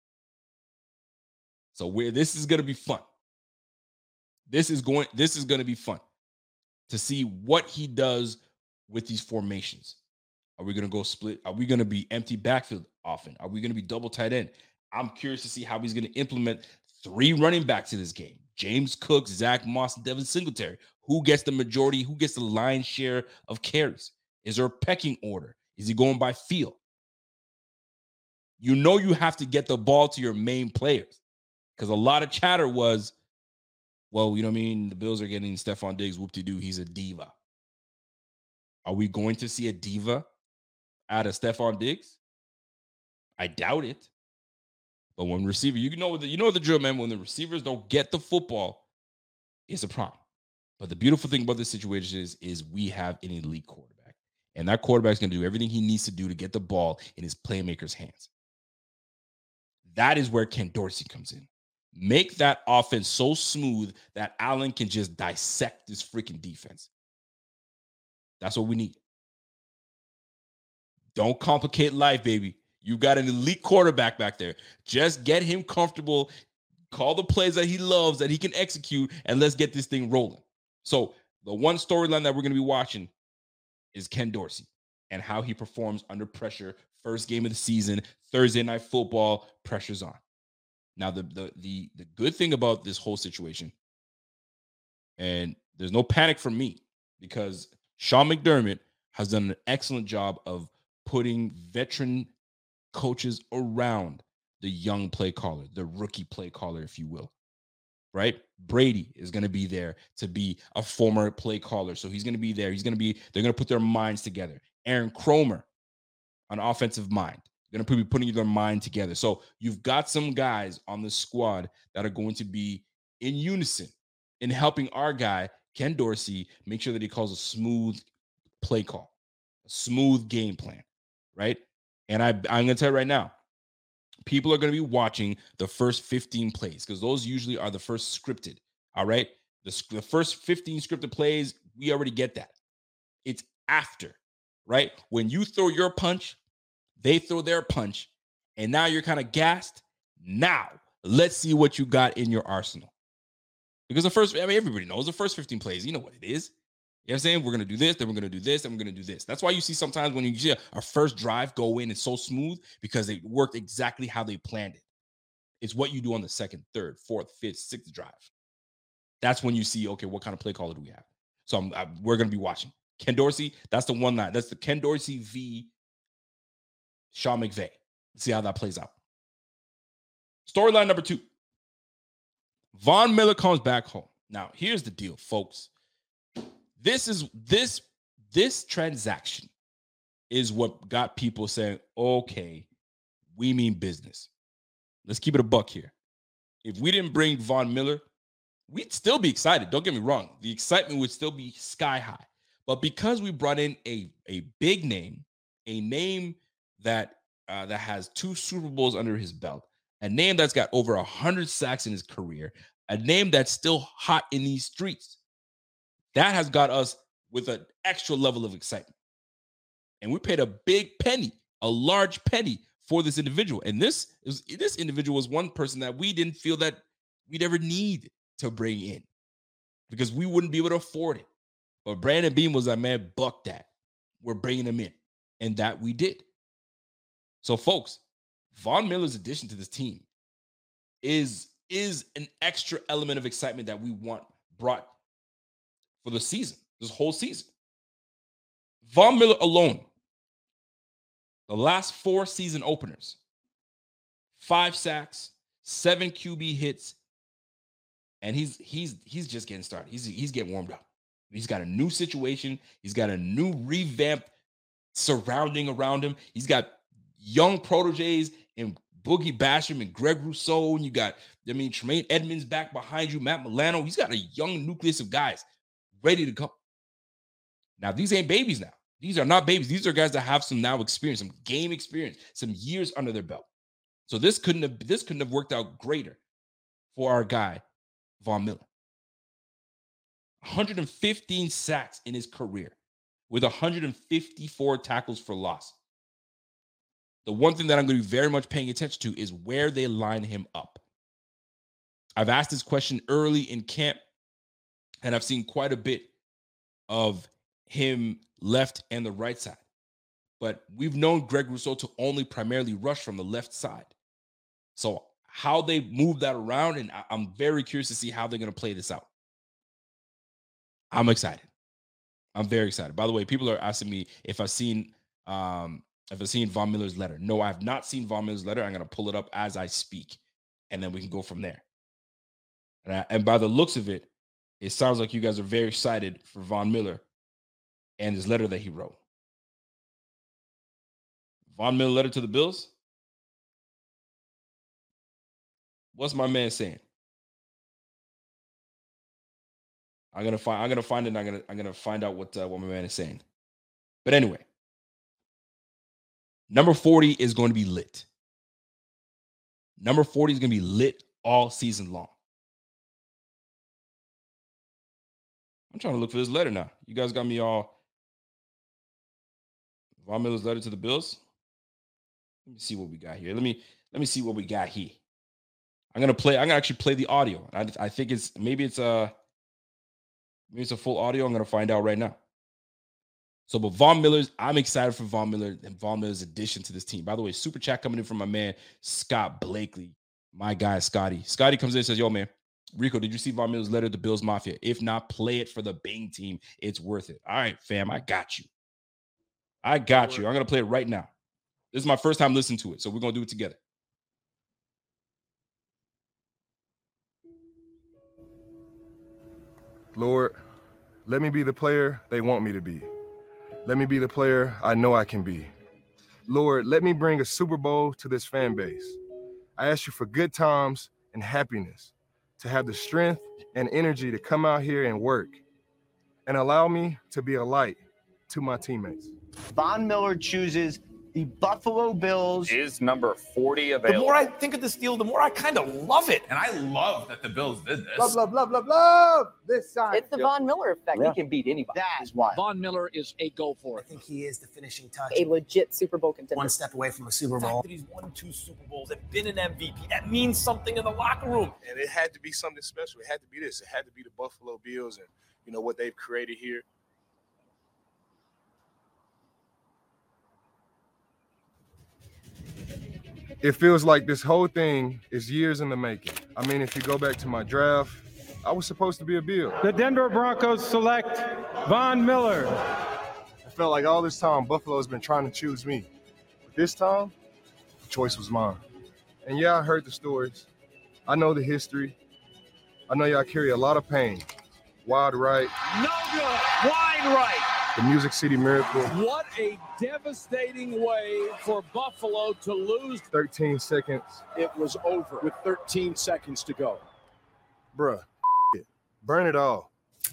So where this is going to be fun. This is going, this is going to be fun to see what he does with these formations. Are we going to go split? Are we going to be empty backfield often? Are we going to be double tight end? I'm curious to see how he's going to implement three running backs in this game. James Cook, Zach Moss, and Devin Singletary. Who gets the majority? Who gets the lion's share of carries? Is there a pecking order? Is he going by feel? You know you have to get the ball to your main players, because a lot of chatter was, well, you know what I mean? The Bills are getting Stephon Diggs, whoop-de-doo, he's a diva. Are we going to see a diva out of Stephon Diggs? I doubt it. But when receiver, you know the you know the drill, man. When the receivers don't get the football, it's a problem. But the beautiful thing about this situation is, is we have an elite quarterback. And that quarterback's going to do everything he needs to do to get the ball in his playmaker's hands. That is where Ken Dorsey comes in. Make that offense so smooth that Allen can just dissect this freaking defense. That's what we need. Don't complicate life, baby. You got an elite quarterback back there. Just get him comfortable. Call the plays that he loves, that he can execute, and let's get this thing rolling. So the one storyline that we're going to be watching is Ken Dorsey and how he performs under pressure. First game of the season, Thursday Night Football, pressure's on. Now, the, the, the, the good thing about this whole situation, and there's no panic from me, because Sean McDermott has done an excellent job of putting veteran coaches around the young play caller, the rookie play caller, if you will, right? Brady is going to be there to be a former play caller. So he's going to be there. He's going to be, they're going to put their minds together. Aaron Cromer, an offensive mind, going to be putting their mind together. So you've got some guys on the squad that are going to be in unison in helping our guy, Ken Dorsey, make sure that he calls a smooth play call, a smooth game plan, right? And I, I'm going to tell you right now, people are going to be watching the first fifteen plays, because those usually are the first scripted, all right? The, the first fifteen scripted plays, we already get that. It's after, right? When you throw your punch, they throw their punch, and now you're kind of gassed. Now, let's see what you got in your arsenal. Because the first, I mean, everybody knows the first fifteen plays, you know what it is. You know what I'm saying? We're going to do this, then we're going to do this, then we're going to do this. That's why you see sometimes when you see our first drive go in, it's so smooth because it worked exactly how they planned it. It's what you do on the second, third, fourth, fifth, sixth drive. That's when you see, okay, what kind of play caller do we have? So I'm, I, we're going to be watching. Ken Dorsey, that's the one line. That's the Ken Dorsey v. Sean McVay. Let's see how that plays out. Storyline number two. Von Miller comes back home. Now, here's the deal, folks. This is this this transaction is what got people saying, okay, we mean business. Let's keep it a buck here. If we didn't bring Von Miller, we'd still be excited. Don't get me wrong. The excitement would still be sky high. But because we brought in a, a big name, a name that uh, that has two Super Bowls under his belt, a name that's got over one hundred sacks in his career, a name that's still hot in these streets, that has got us with an extra level of excitement. And we paid a big penny, a large penny for this individual. And this is this individual was one person that we didn't feel that we'd ever need to bring in because we wouldn't be able to afford it. But Brandon Beam was like, man, buck that. We're bringing him in. And that we did. So, folks, Von Miller's addition to this team is, is an extra element of excitement that we want brought for the season, this whole season. Von Miller alone, the last four season openers, five sacks, seven Q B hits, and he's he's he's just getting started. He's he's getting warmed up. He's got a new situation. He's got a new revamped surrounding around him. He's got young proteges in Boogie Basham and Greg Rousseau, and you got, I mean, Tremaine Edmonds back behind you, Matt Milano. He's got a young nucleus of guys ready to go. Now, these ain't babies now. These are not babies. These are guys that have some now experience, some game experience, some years under their belt. So this couldn't have this couldn't have worked out greater for our guy, Von Miller. one hundred fifteen sacks in his career with one hundred fifty-four tackles for loss. The one thing that I'm going to be very much paying attention to is where they line him up. I've asked this question early in camp, and I've seen quite a bit of him left and the right side. But we've known Greg Rousseau to only primarily rush from the left side. So how they move that around, and I'm very curious to see how they're going to play this out. I'm excited. I'm very excited. By the way, people are asking me if I've seen um, if I've seen Von Miller's letter. No, I have not seen Von Miller's letter. I'm going to pull it up as I speak, and then we can go from there. And, I, and by the looks of it, it sounds like you guys are very excited for Von Miller and his letter that he wrote. Von Miller letter to the Bills? What's my man saying? I'm gonna find. I'm gonna find it. And I'm gonna. I'm gonna find out what uh, what my man is saying. But anyway, number forty is going to be lit. Number forty is going to be lit all season long. I'm trying to look for this letter now. You guys got me all. Von Miller's letter to the Bills. Let me see what we got here. Let me let me see what we got here. I'm gonna play. I'm gonna actually play the audio. I, I think it's maybe it's a maybe it's a full audio. I'm gonna find out right now. So, but Von Miller's. I'm excited for Von Miller and Von Miller's addition to this team. By the way, super chat coming in from my man Scott Blakely, my guy Scotty. Scotty comes in and says, "Yo, man, Rico, did you see Von Miller's letter to Bills Mafia? If not, play it for the Bing team. It's worth it." All right, fam, I got you. I got you. I'm gonna play it right now. This is my first time listening to it, so we're gonna do it together. Lord, let me be the player they want me to be. Let me be the player I know I can be. Lord, let me bring a Super Bowl to this fan base. I ask you for good times and happiness, to have the strength and energy to come out here and work, and allow me to be a light to my teammates. Von Miller chooses the Buffalo Bills. Is number forty available? The more I think of this deal, the more I kind of love it. And I love that the Bills did this. Love, love, love, love, love this side. It's the yep. Von Miller effect. Yeah. He can beat anybody. That is why. Von Miller is a go for it. I think he is the finishing touch. A legit Super Bowl contender. One step away from a Super Bowl. The fact that he's won two Super Bowls and been an M V P, that means something in the locker room. And it had to be something special. It had to be this. It had to be the Buffalo Bills and, you know, what they've created here. It feels like this whole thing is years in the making. I mean, if you go back to my draft, I was supposed to be a Bill. The Denver Broncos select Von Miller. It felt like all this time Buffalo's been trying to choose me. But this time, the choice was mine. And yeah, I heard the stories. I know the history. I know y'all carry a lot of pain. Wide right. No good. Wide right. The Music City Miracle. What a devastating way for Buffalo to lose. thirteen seconds. It was over with thirteen seconds to go. Bruh, it. Burn it all.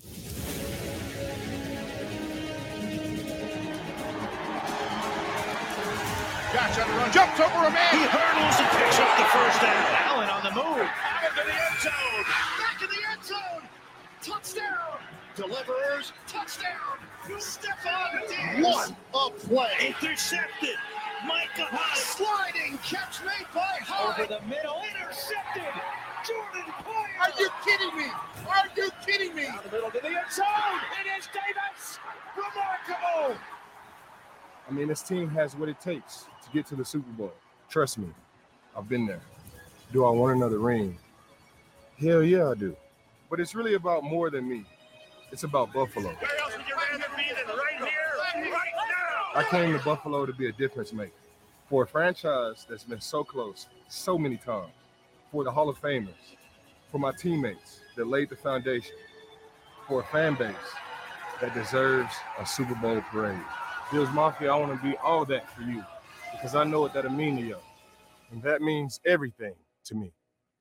Josh on the run, jumps over a man. He hurdles and picks up the first down. Allen on the move. Out into the end zone. Back in the end zone. Touchdown. Deliverers. Touchdown. Stephon Diggs. What a play. Intercepted. Micah Hyde. Sliding catch made by Hyde. Over the middle. Intercepted. Jordan Poyer. Are you kidding me? Are you kidding me? Down the middle to the end zone. It is Davis. Remarkable. I mean, this team has what it takes to get to the Super Bowl. Trust me, I've been there. Do I want another ring? Hell yeah, I do. But it's really about more than me. It's about Buffalo. Where else would you rather be than right here, right now? I came to Buffalo to be a difference maker. For a franchise that's been so close so many times. For the Hall of Famers. For my teammates that laid the foundation. For a fan base that deserves a Super Bowl parade. Bills Mafia, I want to be all that for you because I know what that'll mean to you. And that means everything to me.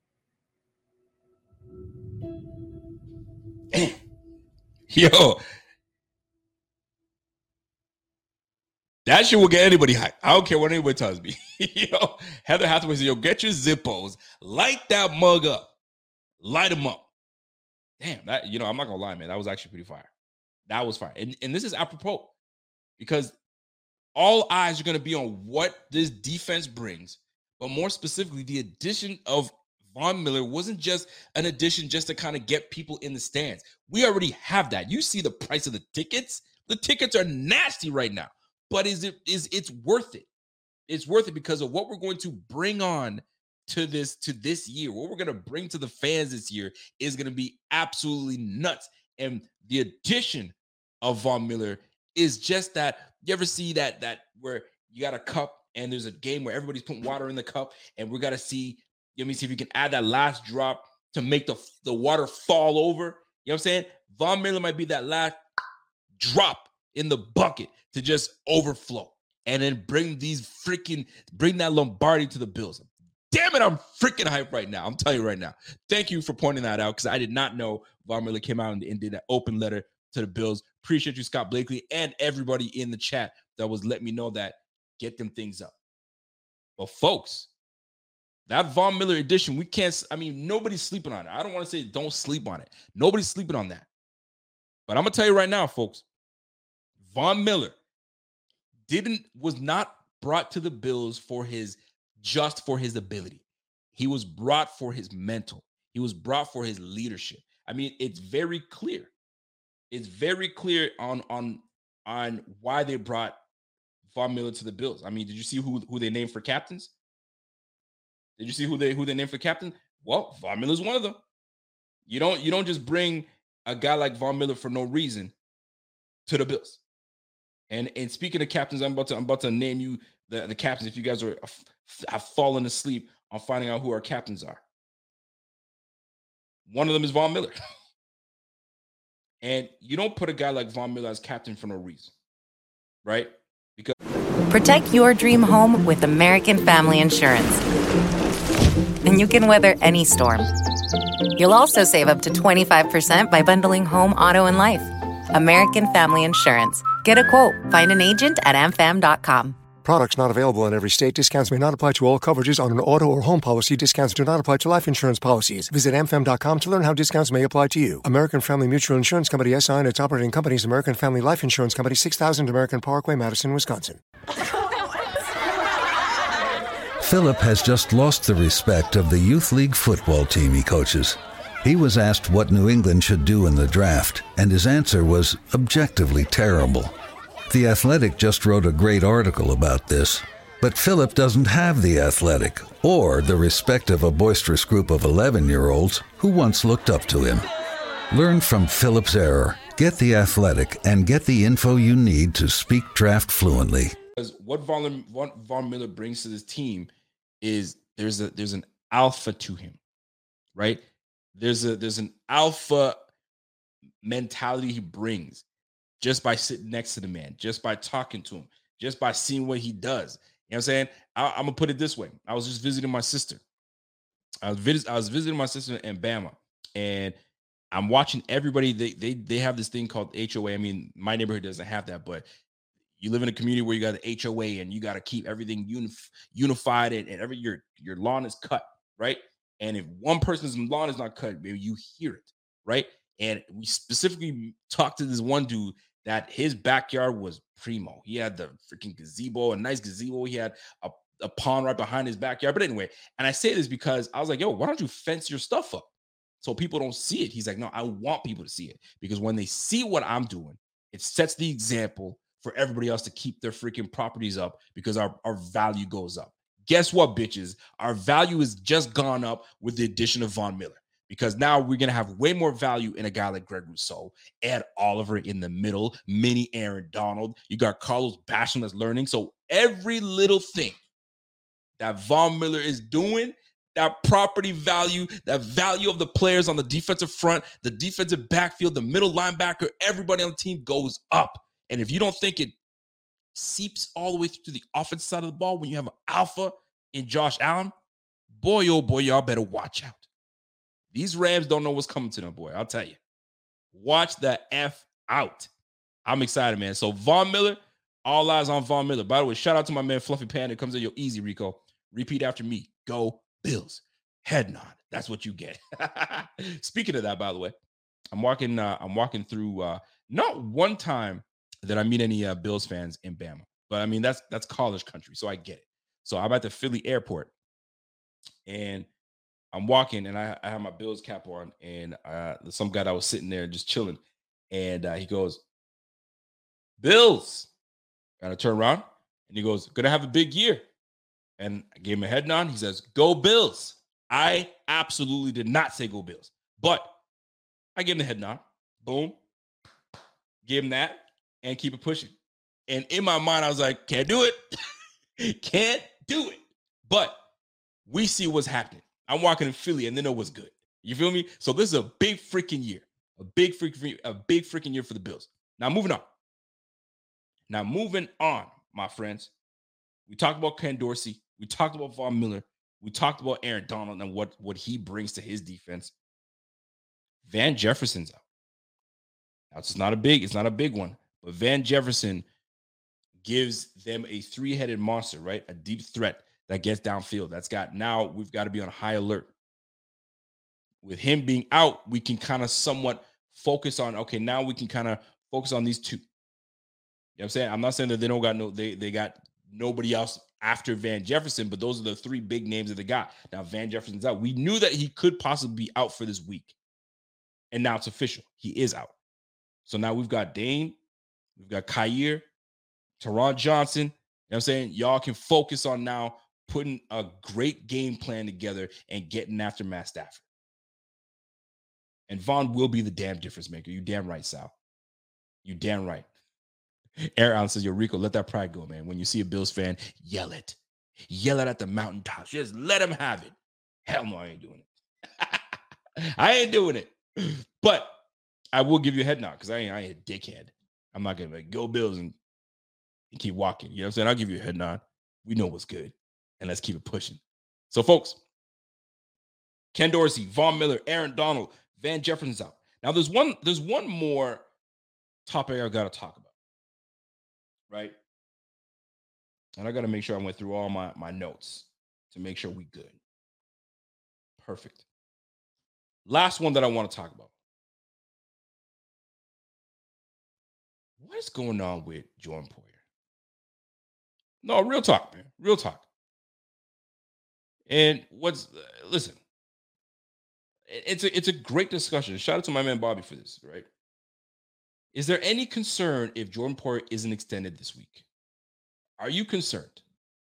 Yo, that shit will get anybody hyped. I don't care what anybody tells me. Yo, Heather Hathaway said, yo, get your Zippos. Light that mug up. Light them up. Damn, that, you know, I'm not going to lie, man. That was actually pretty fire. That was fire. And, and this is apropos because all eyes are going to be on what this defense brings, but more specifically, the addition of Von Miller wasn't just an addition just to kind of get people in the stands. We already have that. You see the price of the tickets. The tickets are nasty right now. But is it is it's worth it? It's worth it because of what we're going to bring on to this to this year. What we're going to bring to the fans this year is going to be absolutely nuts. And the addition of Von Miller is just that. You ever see that that where you got a cup and there's a game where everybody's putting water in the cup, and we got to see, let me see if you can add that last drop to make the, the water fall over. You know what I'm saying? Von Miller might be that last drop in the bucket to just overflow and then bring these freaking, bring that Lombardi to the Bills. Damn it, I'm freaking hyped right now. I'm telling you right now. Thank you for pointing that out because I did not know Von Miller came out and, and did an open letter to the Bills. Appreciate you, Scott Blakely, and everybody in the chat that was letting me know that. Get them things up. But folks, that Von Miller edition, we can't, I mean, nobody's sleeping on it. I don't want to say don't sleep on it. Nobody's sleeping on that. But I'm going to tell you right now, folks, Von Miller didn't, was not brought to the Bills for his, just for his ability. He was brought for his mental. He was brought for his leadership. I mean, it's very clear. It's very clear on, on, on why they brought Von Miller to the Bills. I mean, did you see who, who they named for captains? Did you see who they who they named for captain? Well, Von Miller's one of them. You don't you don't just bring a guy like Von Miller for no reason to the Bills. And and speaking of captains, I'm about to I'm about to name you the, the captains if you guys are have fallen asleep on finding out who our captains are. One of them is Von Miller. And you don't put a guy like Von Miller as captain for no reason. Right? Because protect your dream home with American Family Insurance. And you can weather any storm. You'll also save up to twenty-five percent by bundling home, auto, and life. American Family Insurance. Get a quote. Find an agent at a m fam dot com. Products not available in every state. Discounts may not apply to all coverages on an auto or home policy. Discounts do not apply to life insurance policies. Visit a m fam dot com to learn how discounts may apply to you. American Family Mutual Insurance Company, S I and its operating companies, American Family Life Insurance Company, six thousand American Parkway, Madison, Wisconsin. Philip has just lost the respect of the youth league football team he coaches. He was asked what New England should do in the draft, and his answer was objectively terrible. The Athletic just wrote a great article about this, but Philip doesn't have the Athletic or the respect of a boisterous group of eleven-year-olds who once looked up to him. Learn from Philip's error. Get the Athletic and get the info you need to speak draft fluently. Because what Von, Von, Von Miller brings to this team is there's a there's an alpha to him, right? There's a there's an alpha mentality he brings just by sitting next to the man, just by talking to him, just by seeing what he does. You know what I'm saying? I, I'm gonna put it this way. I was just visiting my sister. I was vis- I was visiting my sister in Bama, and I'm watching everybody. They they they have this thing called H O A. I mean, my neighborhood doesn't have that, but you live in a community where you got the H O A and you got to keep everything unif- unified and, and every your your lawn is cut, right? And if one person's lawn is not cut, maybe you hear it, right? And we specifically talked to this one dude that his backyard was primo. He had the freaking gazebo, a nice gazebo. He had a, a pond right behind his backyard. But anyway, and I say this because I was like, yo, why don't you fence your stuff up so people don't see it? He's like, no, I want people to see it because when they see what I'm doing, it sets the example for everybody else to keep their freaking properties up because our, our value goes up. Guess what, bitches? Our value has just gone up with the addition of Von Miller because now we're going to have way more value in a guy like Greg Rousseau, Ed Oliver in the middle, mini Aaron Donald. You got Carlos Basham that's learning. So every little thing that Von Miller is doing, that property value, that value of the players on the defensive front, the defensive backfield, the middle linebacker, everybody on the team goes up. And if you don't think it seeps all the way through to the offensive side of the ball when you have an alpha in Josh Allen, boy, oh boy, y'all better watch out. These Rams don't know what's coming to them, boy. I'll tell you. Watch the F out. I'm excited, man. So Von Miller, all eyes on Von Miller. By the way, shout out to my man Fluffy Panda. It comes in your easy, Rico. Repeat after me. Go Bills. Head nod. That's what you get. Speaking of that, by the way, I'm walking. Uh, I'm walking through. Uh, not one time that I meet any uh, Bills fans in Bama. But I mean, that's that's college country, so I get it. So I'm at the Philly airport, and I'm walking, and I, I have my Bills cap on, and uh, some guy that was sitting there just chilling, and uh, he goes, Bills. Got to turn around. And he goes, going to have a big year. And I gave him a head nod. He says, go Bills. I absolutely did not say go Bills. But I gave him the head nod. Boom. Give him that and keep it pushing. And in my mind, I was like, can't do it. Can't do it. But we see what's happening. I'm walking in Philly and they know what's good. You feel me? So this is a big freaking year. A big freaking, a big freaking year for the Bills. Now moving on. Now moving on, my friends. We talked about Ken Dorsey. We talked about Von Miller. We talked about Aaron Donald and what, what he brings to his defense. Van Jefferson's out. Now, it's not a big, it's not a big one, but Van Jefferson gives them a three-headed monster, right? A deep threat that gets downfield. That's got, now we've got to be on high alert. With him being out, we can kind of somewhat focus on, okay, now we can kind of focus on these two. You know what I'm saying? I'm not saying that they don't got no, they, they got nobody else after Van Jefferson, but those are the three big names that they got. Now, Van Jefferson's out. We knew that he could possibly be out for this week. And now it's official. He is out. So now we've got Dane, we've got Kyer, Teron Johnson. You know what I'm saying? Y'all can focus on now putting a great game plan together and getting after Matt Stafford. And Vaughn will be the damn difference maker. You damn right, Sal. You damn right. Aaron Allen says, yo, Rico, let that pride go, man. When you see a Bills fan, yell it. Yell it at the mountaintops. Just let him have it. Hell no, I ain't doing it. I ain't doing it. But I will give you a head nod because I ain't, I ain't a dickhead. I'm not going to like, go Bills and, and keep walking. You know what I'm saying? I'll give you a head nod. We know what's good. And let's keep it pushing. So, folks, Ken Dorsey, Von Miller, Aaron Donald, Van Jefferson's out. Now, there's one, there's one more topic I've got to talk about. Right? And I got to make sure I went through all my, my notes to make sure we good. Perfect. Last one that I want to talk about. What is going on with Jordan Poyer? No, real talk, man. Real talk. And what's, uh, listen, it's a, it's a great discussion. Shout out to my man Bobby for this, right? Is there any concern if Jordan Poyer isn't extended this week? Are you concerned?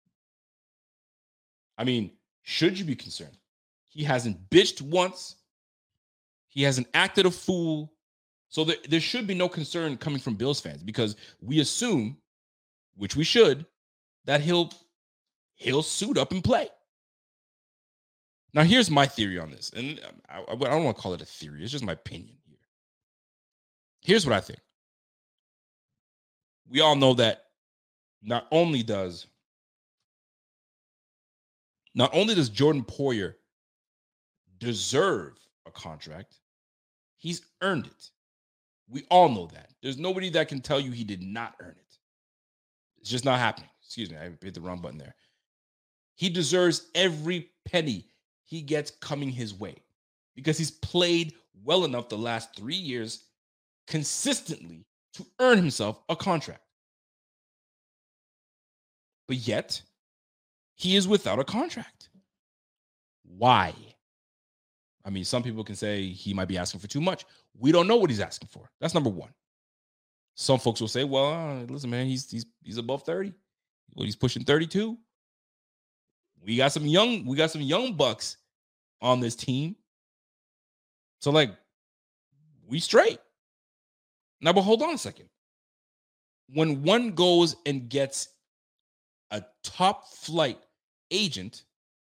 I mean, should you be concerned? He hasn't bitched once. He hasn't acted a fool. So there, there should be no concern coming from Bills fans because we assume, which we should, that he'll he'll suit up and play. Now, here's my theory on this. And I, I don't want to call it a theory. It's just my opinion here. Here's what I think. We all know that not only does not only does Jordan Poyer deserve a contract, he's earned it. We all know that. There's nobody that can tell you he did not earn it. It's just not happening. Excuse me, I hit the wrong button there. He deserves every penny he gets coming his way because he's played well enough the last three years consistently to earn himself a contract. But yet, he is without a contract. Why? I mean, some people can say he might be asking for too much. We don't know what he's asking for. That's number one. Some folks will say, well, uh, listen, man, he's he's he's above thirty. Well, he's pushing thirty-two. We got some young, we got some young bucks on this team. So, like, we straight. Now, but hold on a second. When one goes and gets a top flight agent,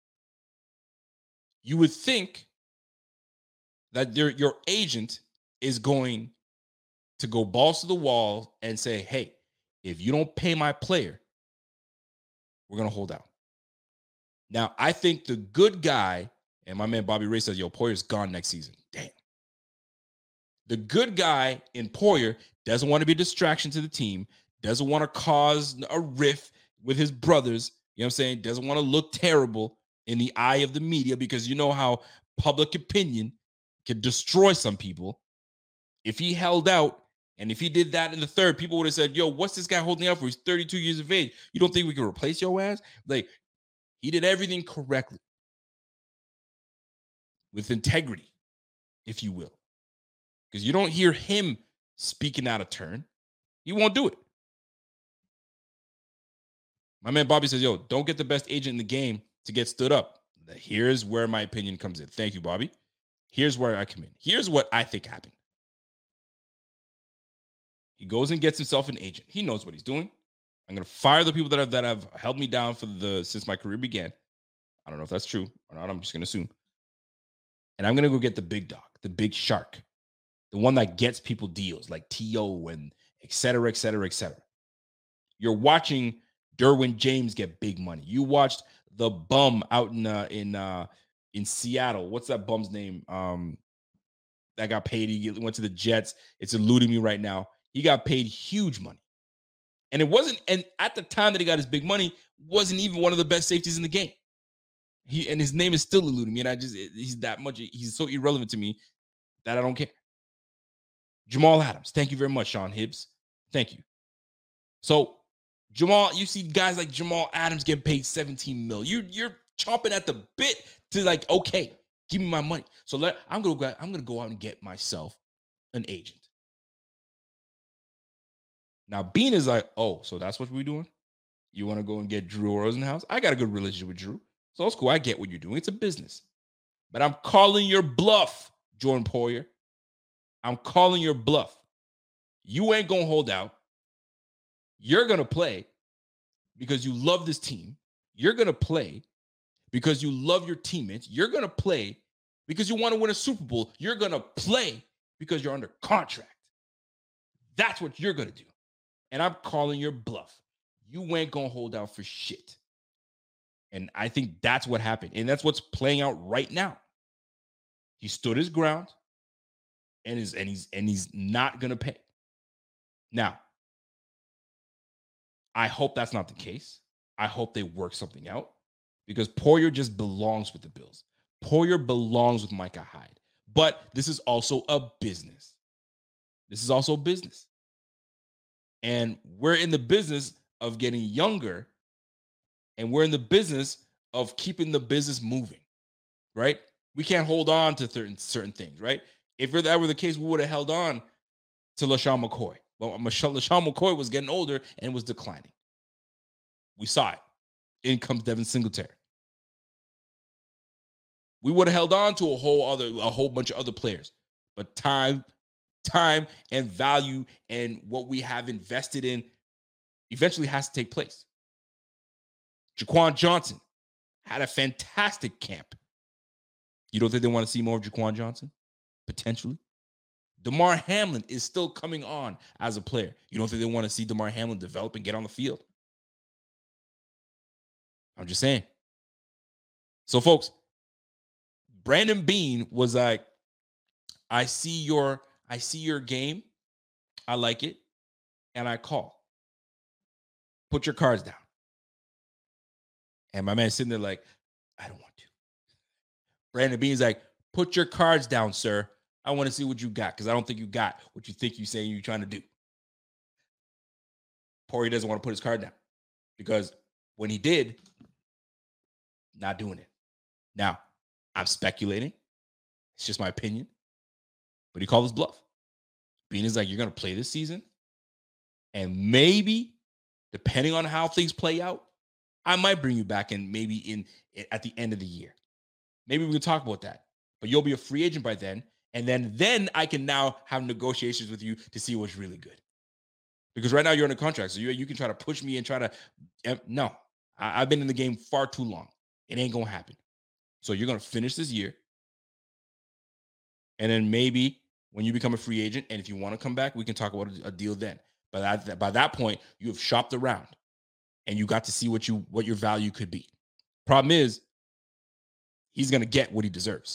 you would think that your, your agent is going to go balls to the wall and say, hey, if you don't pay my player, we're going to hold out. Now, I think the good guy, and my man Bobby Ray says, yo, Poyer's gone next season. Damn. The good guy in Poyer doesn't want to be a distraction to the team, doesn't want to cause a rift with his brothers, you know what I'm saying? Doesn't want to look terrible in the eye of the media because you know how public opinion can destroy some people. If he held out and if he did that in the third, people would have said, yo, what's this guy holding out for? He's thirty-two years of age. You don't think we can replace your ass? Like, he did everything correctly with integrity, if you will. Because you don't hear him speaking out of turn. He won't do it. My man Bobby says, yo, don't get the best agent in the game to get stood up. Here's where my opinion comes in. Thank you, Bobby. Here's where I come in. Here's what I think happened. He goes and gets himself an agent. He knows what he's doing. I'm going to fire the people that have, that have held me down for the since my career began. I don't know if that's true or not. I'm just going to assume. And I'm going to go get the big dog, the big shark, the one that gets people deals like T O and et cetera, et cetera, et cetera. You're watching Derwin James get big money. You watched the bum out in uh, in uh, in Seattle. What's that bum's name? Um, that got paid. He went to the Jets. It's eluding me right now. He got paid huge money, and it wasn't. And at the time that he got his big money, wasn't even one of the best safeties in the game. He and his name is still eluding me, and I just he's that much. He's so irrelevant to me that I don't care. Jamal Adams. Thank you very much, Sean Hibbs. Thank you. So. Jamal, you see guys like Jamal Adams getting paid seventeen mil. You, you're chomping at the bit to like, okay, give me my money. So let I'm gonna go. I'm gonna go out and get myself an agent. Now Bean is like, oh, so that's what we're doing. You want to go and get Drew Rosenhaus? I got a good relationship with Drew, so it's cool. I get what you're doing. It's a business, but I'm calling your bluff, Jordan Poyer. I'm calling your bluff. You ain't gonna hold out. You're going to play because you love this team. You're going to play because you love your teammates. You're going to play because you want to win a Super Bowl. You're going to play because you're under contract. That's what you're going to do. And I'm calling your bluff. You ain't going to hold out for shit. And I think that's what happened. And that's what's playing out right now. He stood his ground and is and he's and he's not going to pay. Now, I hope that's not the case. I hope they work something out because Poyer just belongs with the Bills. Poyer belongs with Micah Hyde. But this is also a business. This is also business. And we're in the business of getting younger, and we're in the business of keeping the business moving, right? We can't hold on to certain, certain things, right? If that were the case, we would have held on to LaShawn McCoy. Well, LaShawn McCoy was getting older and was declining. We saw it. In comes Devin Singletary. We would have held on to a whole other, a whole bunch of other players. But time, time and value and what we have invested in eventually has to take place. Jaquan Johnson had a fantastic camp. You don't think they want to see more of Jaquan Johnson? Potentially. Damar Hamlin is still coming on as a player. You don't think they want to see Damar Hamlin develop and get on the field? I'm just saying. So, folks, Brandon Beane was like, I see your, I see your game. I like it. And I call. Put your cards down. And my man's sitting there like, I don't want to. Brandon Beane's like, put your cards down, sir. I want to see what you got because I don't think you got what you think you're saying you're trying to do. Poirier doesn't want to put his card down because when he did, not doing it. Now, I'm speculating. It's just my opinion. But he called his bluff. Bean is like, you're going to play this season. And maybe, depending on how things play out, I might bring you back in maybe in at the end of the year. Maybe we can talk about that. But you'll be a free agent by then. And then, then I can now have negotiations with you to see what's really good. Because right now you're under contract. So you, you can try to push me and try to. No, I, I've been in the game far too long. It ain't going to happen. So you're going to finish this year. And then maybe when you become a free agent, and if you want to come back, we can talk about a, a deal then. But at, by that point, you have shopped around and you got to see what you what your value could be. Problem is, he's going to get what he deserves.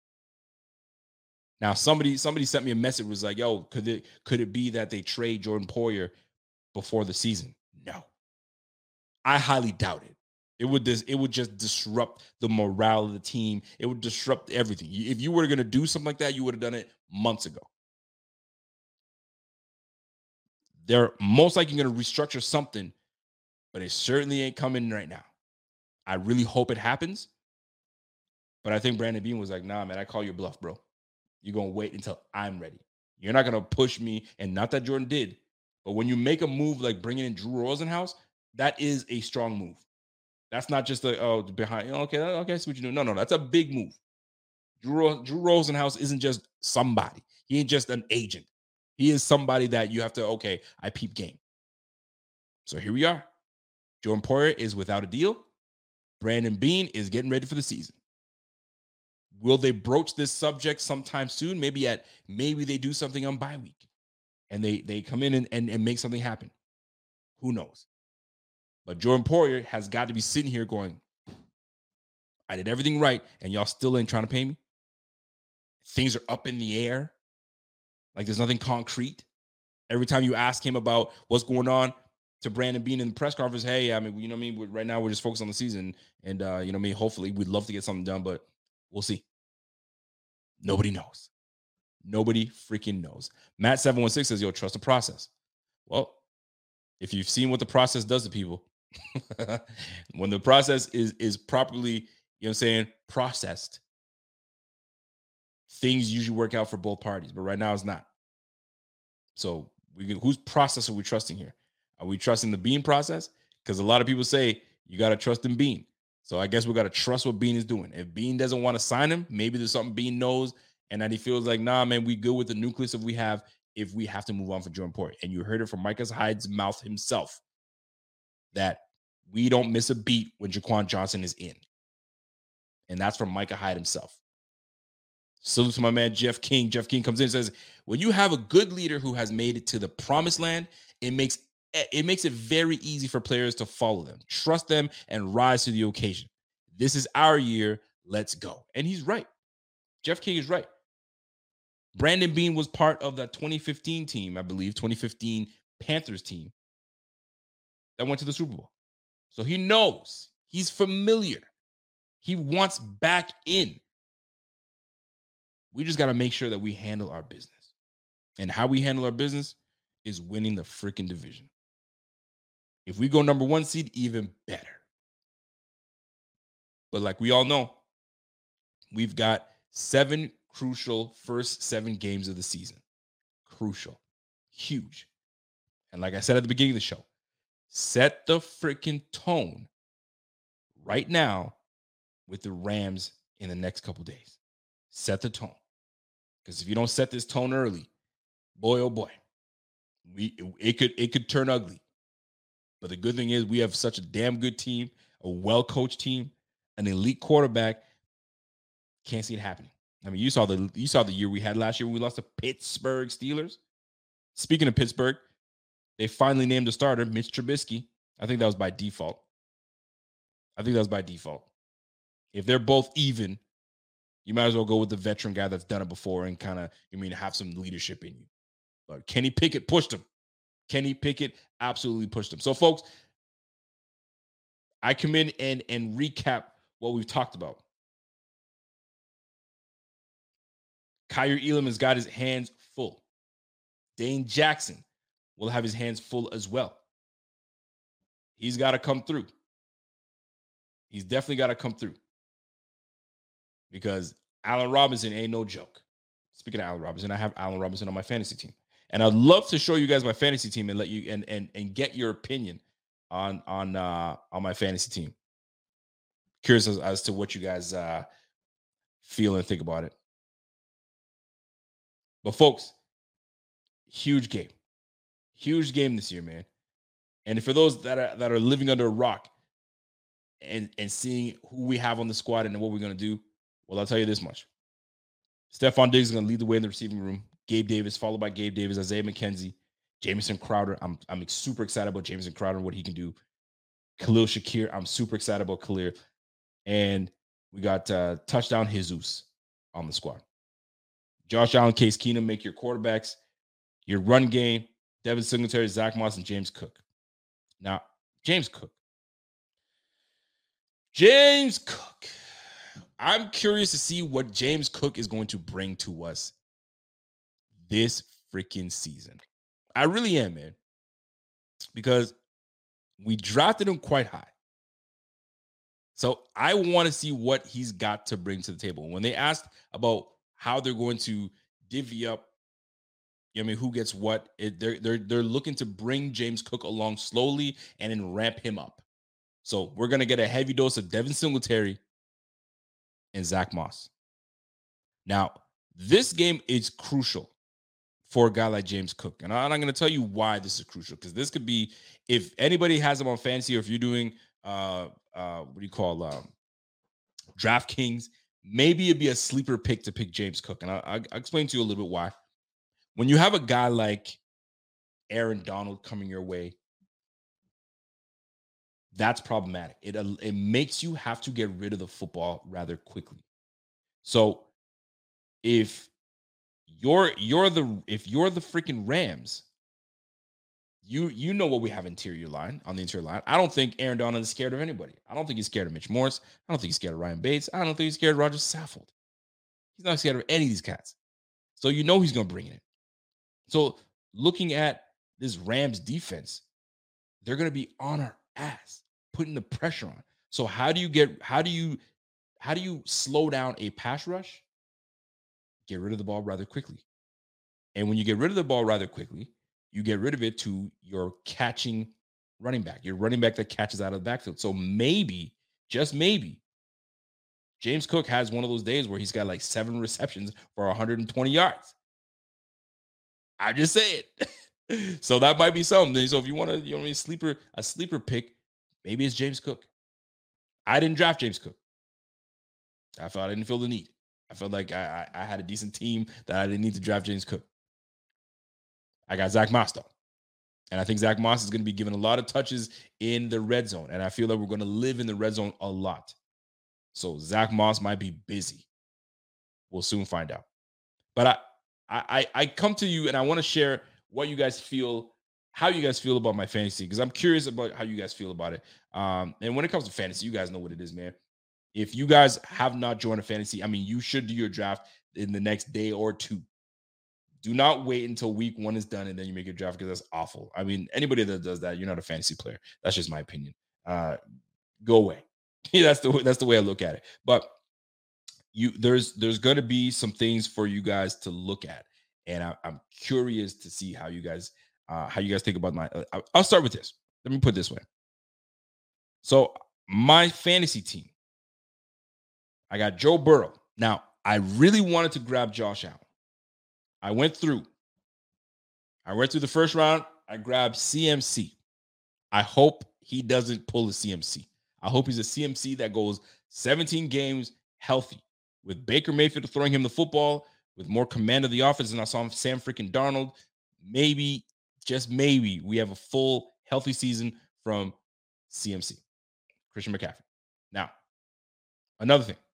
Now, somebody somebody sent me a message, was like, yo, could it could it be that they trade Jordan Poyer before the season? No. I highly doubt it. It would dis, it would just disrupt the morale of the team. It would disrupt everything. If you were going to do something like that, you would have done it months ago. They're most likely going to restructure something, but it certainly ain't coming right now. I really hope it happens. But I think Brandon Beane was like, nah, man, I call your bluff, bro. You're going to wait until I'm ready. You're not going to push me, and not that Jordan did. But when you make a move like bringing in Drew Rosenhaus, that is a strong move. That's not just a, oh, behind, okay, okay, I see what you do. No, no, that's a big move. Drew, Drew Rosenhaus isn't just somebody. He ain't just an agent. He is somebody that you have to, okay, I peep game. So here we are. Jordan Poyer is without a deal. Brandon Beane is getting ready for the season. Will they broach this subject sometime soon? Maybe at maybe they do something on bye week and they they come in and, and, and make something happen. Who knows? But Jordan Poyer has got to be sitting here going, I did everything right, and y'all still ain't trying to pay me. Things are up in the air. Like there's nothing concrete. Every time you ask him about what's going on to Brandon Beane in the press conference, hey, I mean, you know what I mean? Right now we're just focused on the season. And, uh, you know what I mean? Hopefully we'd love to get something done, but we'll see. Nobody knows. Nobody freaking knows. Matt seven one six says, yo, trust the process. Well, if you've seen what the process does to people, when the process is, is properly, you know what I'm saying, processed, things usually work out for both parties, but right now it's not. So we can, whose process are we trusting here? Are we trusting the Beane process? Because a lot of people say you got to trust in Beane. So I guess we got to trust what Beane is doing. If Beane doesn't want to sign him, maybe there's something Beane knows and that he feels like, nah, man, we good with the nucleus that we have if we have to move on for Jordan Poyer. And you heard it from Micah Hyde's mouth himself that we don't miss a beat when Jaquan Johnson is in. And that's from Micah Hyde himself. Salute to my man, Jeff King. Jeff King comes in and says, when you have a good leader who has made it to the promised land, it makes it makes it very easy for players to follow them, trust them, and rise to the occasion. This is our year. Let's go. And he's right. Jeff King is right. Brandon Beane was part of that twenty fifteen team, I believe, twenty fifteen Panthers team that went to the Super Bowl. So he knows. He's familiar. He wants back in. We just got to make sure that we handle our business. And how we handle our business is winning the freaking division. If we go number one seed, even better. But like we all know, we've got seven crucial first seven games of the season. Crucial. Huge. And like I said at the beginning of the show, set the freaking tone right now with the Rams in the next couple days. Set the tone. Because if you don't set this tone early, boy, oh boy, we it could it could turn ugly. But the good thing is we have such a damn good team, a well-coached team, an elite quarterback. Can't see it happening. I mean, you saw the you saw the year we had last year when we lost to Pittsburgh Steelers. Speaking of Pittsburgh, they finally named a starter, Mitch Trubisky. I think that was by default. I think that was by default. If they're both even, you might as well go with the veteran guy that's done it before and kind of, you mean, have some leadership in you. But Kenny Pickett pushed him. Kenny Pickett absolutely pushed him. So, folks, I come in and, and recap what we've talked about. Kyer Elam has got his hands full. Dane Jackson will have his hands full as well. He's got to come through. He's definitely got to come through. Because Allen Robinson ain't no joke. Speaking of Allen Robinson, I have Allen Robinson on my fantasy team. And I'd love to show you guys my fantasy team and let you and and, and get your opinion on on uh, on my fantasy team. Curious as, as to what you guys uh, feel and think about it. But folks, huge game. Huge game this year, man. And for those that are that are living under a rock and, and seeing who we have on the squad and what we're going to do, well, I'll tell you this much. Stephon Diggs is going to lead the way in the receiving room. Gabe Davis, followed by Gabe Davis, Isaiah McKenzie, Jamison Crowder. I'm I'm super excited about Jamison Crowder and what he can do. Khalil Shakir, I'm super excited about Khalil. And we got uh, touchdown Jesus on the squad. Josh Allen, Case Keenum make your quarterbacks. Your run game, Devin Singletary, Zach Moss, and James Cook. Now, James Cook. James Cook. I'm curious to see what James Cook is going to bring to us this freaking season. I really am, man. Because we drafted him quite high. So I want to see what he's got to bring to the table. When they asked about how they're going to divvy up I mean, who gets what? It, they're they're they're looking to bring James Cook along slowly and then ramp him up. So we're gonna get a heavy dose of Devin Singletary and Zach Moss. Now, this game is crucial for a guy like James Cook, and I'm going to tell you why this is crucial. Because this could be, if anybody has him on fantasy, or if you're doing uh uh what do you call um, DraftKings, maybe it'd be a sleeper pick to pick James Cook, and I, I, I'll explain to you a little bit why. When you have a guy like Aaron Donald coming your way, that's problematic. It, it makes you have to get rid of the football rather quickly. So if you're you're the if you're the freaking Rams, you you know what we have interior line on the interior line. I don't think Aaron Donald is scared of anybody. I don't think he's scared of Mitch Morse. I don't think he's scared of Ryan Bates. I don't think he's scared of Roger Saffold. He's not scared of any of these cats. So you know he's going to bring it. So looking at this Rams defense, they're going to be on our ass, putting the pressure on. So how do you get how do you how do you slow down a pass rush? Get rid of the ball rather quickly. And when you get rid of the ball rather quickly, you get rid of it to your catching running back, your running back that catches out of the backfield. So maybe, just maybe, James Cook has one of those days where he's got like seven receptions for one hundred twenty yards. I just say it. So that might be something. So if you want to, you know, a sleeper, a sleeper pick, maybe it's James Cook. I didn't draft James Cook. I felt I didn't feel the need. I felt like I, I, I had a decent team that I didn't need to draft James Cook. I got Zach Moss, though. And I think Zach Moss is going to be given a lot of touches in the red zone. And I feel like we're going to live in the red zone a lot. So Zach Moss might be busy. We'll soon find out. But I I, I come to you and I want to share what you guys feel, how you guys feel about my fantasy, because I'm curious about how you guys feel about it. Um, and when it comes to fantasy, you guys know what it is, man. If you guys have not joined a fantasy, I mean, you should do your draft in the next day or two. Do not wait until week one is done and then you make your draft, because that's awful. I mean, anybody that does that, you're not a fantasy player. That's just my opinion. Uh, go away. that's the that's the way I look at it. But you there's there's going to be some things for you guys to look at, and I, I'm curious to see how you guys uh, how you guys think about my. Uh, I'll start with this. Let me put it this way. So my fantasy team, I got Joe Burrow. Now, I really wanted to grab Josh Allen. I went through. I went through the first round. I grabbed C M C. I hope he doesn't pull a C M C. I hope he's a C M C that goes seventeen games healthy, with Baker Mayfield throwing him the football, with more command of the offense than I saw Sam freaking Darnold. Maybe, just maybe, we have a full healthy season from C M C, Christian McCaffrey. Now, another thing.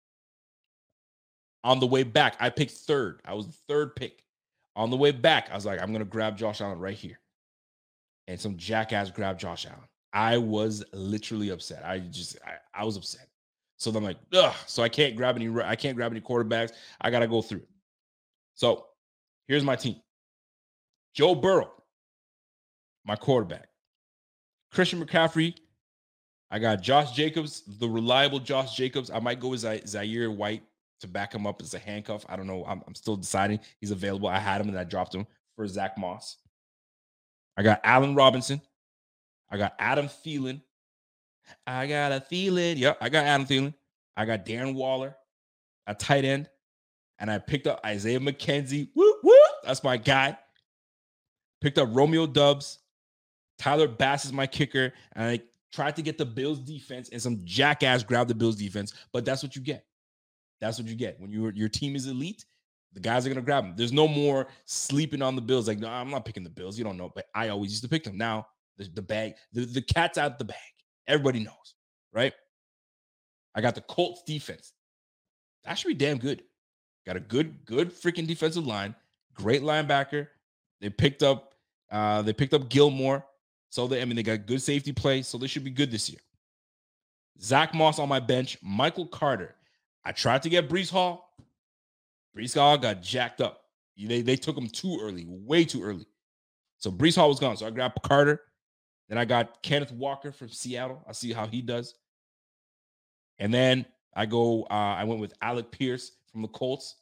On the way back, I picked third. I was the third pick. On the way back, I was like, I'm going to grab Josh Allen right here. And some jackass grabbed Josh Allen. I was literally upset. I just, I, I was upset. So I'm like, ugh. So I can't grab any, I can't grab any quarterbacks. I got to go through it. So here's my team. Joe Burrow, my quarterback. Christian McCaffrey. I got Josh Jacobs, the reliable Josh Jacobs. I might go with Z- Zaire White to back him up as a handcuff. I don't know. I'm, I'm still deciding. He's available. I had him and I dropped him for Zach Moss. I got Allen Robinson. I got Adam Thielen. I got a Thielen. Yep, I got Adam Thielen. I got Darren Waller, a tight end. And I picked up Isaiah McKenzie. Woo, woo. That's my guy. Picked up Romeo Doubs. Tyler Bass is my kicker. And I tried to get the Bills defense, and some jackass grabbed the Bills defense. But that's what you get. That's what you get. When you, your team is elite, the guys are going to grab them. There's no more sleeping on the Bills. Like, no, I'm not picking the Bills. You don't know. But I always used to pick them. Now, the, the bag, the, the cat's out the bag. Everybody knows, right? I got the Colts defense. That should be damn good. Got a good, good freaking defensive line. Great linebacker. They picked up, uh, they picked up Gilmore. So they, I mean, they got good safety play. So they should be good this year. Zach Moss on my bench. Michael Carter. I tried to get Breece Hall. Breece Hall got jacked up. They, they took him too early, way too early. So Breece Hall was gone. So I grabbed Carter. Then I got Kenneth Walker from Seattle. I see how he does. And then I go, uh, I went with Alec Pierce from the Colts.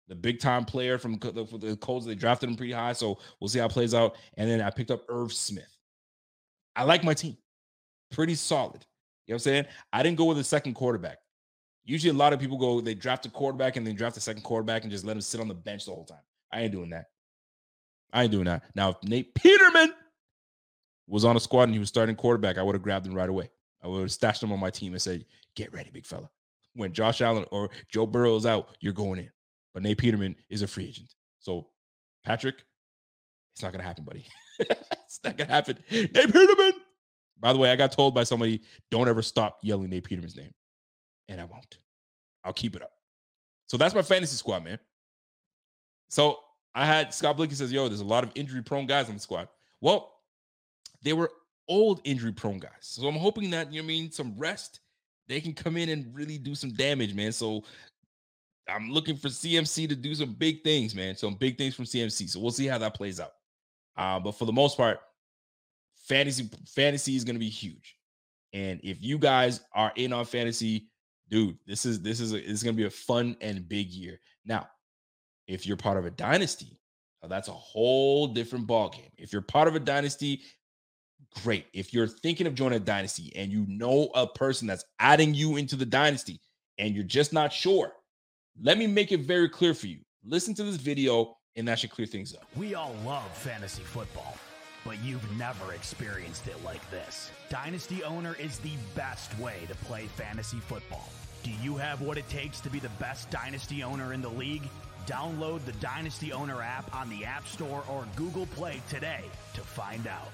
the big time player from the, the Colts. They drafted him pretty high, so we'll see how it plays out. And then I picked up Irv Smith. I like my team. Pretty solid. You know what I'm saying? I didn't go with a second quarterback. Usually a lot of people go, they draft a quarterback and then draft a second quarterback and just let him sit on the bench the whole time. I ain't doing that. I ain't doing that. Now, if Nate Peterman was on a squad and he was starting quarterback, I would have grabbed him right away. I would have stashed him on my team and said, get ready, big fella. When Josh Allen or Joe Burrow is out, you're going in. But Nate Peterman is a free agent. So, Patrick, it's not going to happen, buddy. It's not going to happen. Nate Peterman! By the way, I got told by somebody, don't ever stop yelling Nate Peterman's name. And I won't. I'll keep it up. So that's my fantasy squad, man. So I had Scott Blicky says, yo, there's a lot of injury-prone guys on the squad. Well, they were old injury-prone guys. So I'm hoping that, you know what I mean, some rest, they can come in and really do some damage, man. So I'm looking for C M C to do some big things, man. Some big things from C M C. So we'll see how that plays out. Uh, but for the most part, fantasy fantasy is going to be huge. And if you guys are in on fantasy, dude, this is this is a, it's going to be a fun and big year. Now, if you're part of a dynasty, that's a whole different ballgame. If you're part of a dynasty, great. If you're thinking of joining a dynasty and you know a person that's adding you into the dynasty and you're just not sure, let me make it very clear for you. Listen to this video and that should clear things up. We all love fantasy football, but you've never experienced it like this. Dynasty Owner is the best way to play fantasy football. Do you have what it takes to be the best Dynasty Owner in the league? Download the Dynasty Owner app on the App Store or Google Play today to find out.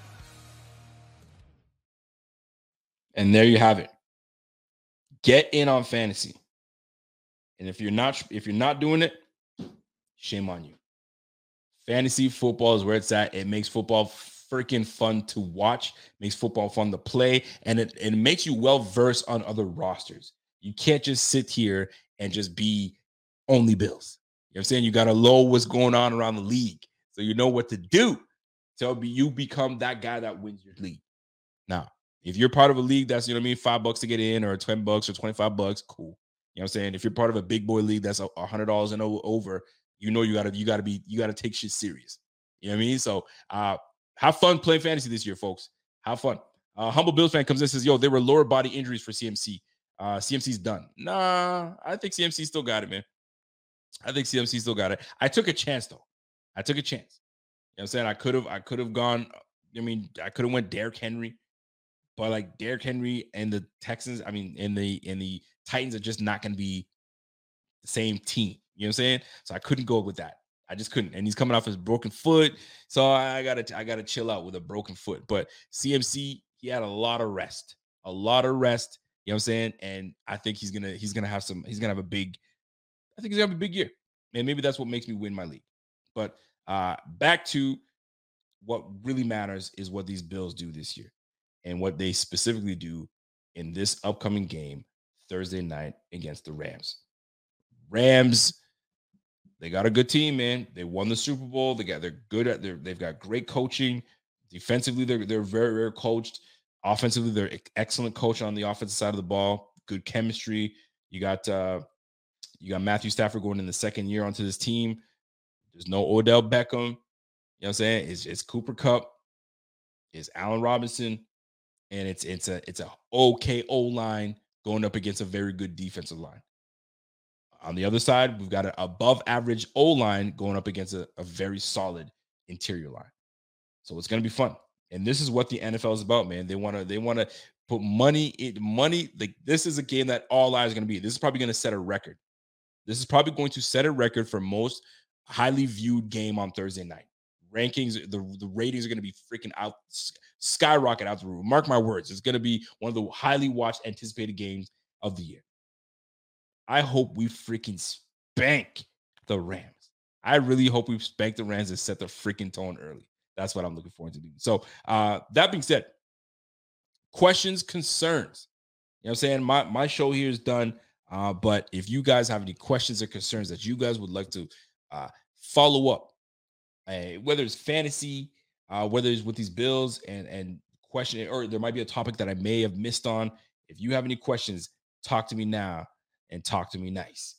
And there you have it. Get in on fantasy. And if you're not if you're not doing it, shame on you. Fantasy football is where it's at. It makes football freaking fun to watch, makes football fun to play, and it, and it makes you well-versed on other rosters. You can't just sit here and just be only Bills. You know what I'm saying? You got to know what's going on around the league so you know what to do. So you become that guy that wins your league. Now, if you're part of a league that's, you know what I mean, five bucks to get in or ten bucks or twenty-five bucks, cool. You know what I'm saying? If you're part of a big boy league that's a hundred dollars and over, you know, you gotta, you gotta be, you gotta take shit serious. You know what I mean? So uh, have fun playing fantasy this year, folks. Have fun. Uh, Humble Bills fan comes in and says, yo, there were lower body injuries for C M C. Uh, C M C's done. Nah, I think C M C still got it, man. I think C M C still got it. I took a chance though. I took a chance. You know what I'm saying? I could have, I could have gone, I mean, I could have went Derrick Henry. But like Derrick Henry and the Texans, I mean, and the and the Titans are just not going to be the same team. You know what I'm saying? So I couldn't go with that. I just couldn't. And he's coming off his broken foot, so I gotta I gotta chill out with a broken foot. But C M C, he had a lot of rest, a lot of rest. You know what I'm saying? And I think he's gonna he's gonna have some. He's gonna have a big. I think he's gonna have a big year, and maybe that's what makes me win my league. But uh, back to what really matters is what these Bills do this year. And what they specifically do in this upcoming game Thursday night against the Rams. Rams, they got a good team, man. They won the Super Bowl. They got they're good at their they've got great coaching. Defensively, they're they're very, very coached. Offensively, they're excellent coach on the offensive side of the ball. Good chemistry. You got uh, you got Matthew Stafford going in the second year onto this team. There's no Odell Beckham. You know what I'm saying? It's it's Cooper Kupp. It's Allen Robinson. And it's it's a it's a okay O-line going up against a very good defensive line. On the other side, we've got an above average O-line going up against a, a very solid interior line. So it's gonna be fun. And this is what the N F L is about, man. They want to they want to put money in money. Like this is a game that all eyes are gonna be. This is probably gonna set a record. This is probably going to set a record for most highly viewed game on Thursday night. Rankings, the, the ratings are going to be freaking out, skyrocket out the roof. Mark my words. It's going to be one of the highly watched, anticipated games of the year. I hope we freaking spank the Rams. I really hope we spank the Rams and set the freaking tone early. That's what I'm looking forward to doing. So uh, that being said, questions, concerns. You know what I'm saying? My, my show here is done. Uh, but if you guys have any questions or concerns that you guys would like to uh, follow up, Uh, whether it's fantasy, uh, whether it's with these Bills and and question, or there might be a topic that I may have missed on. If you have any questions, talk to me now and talk to me nice.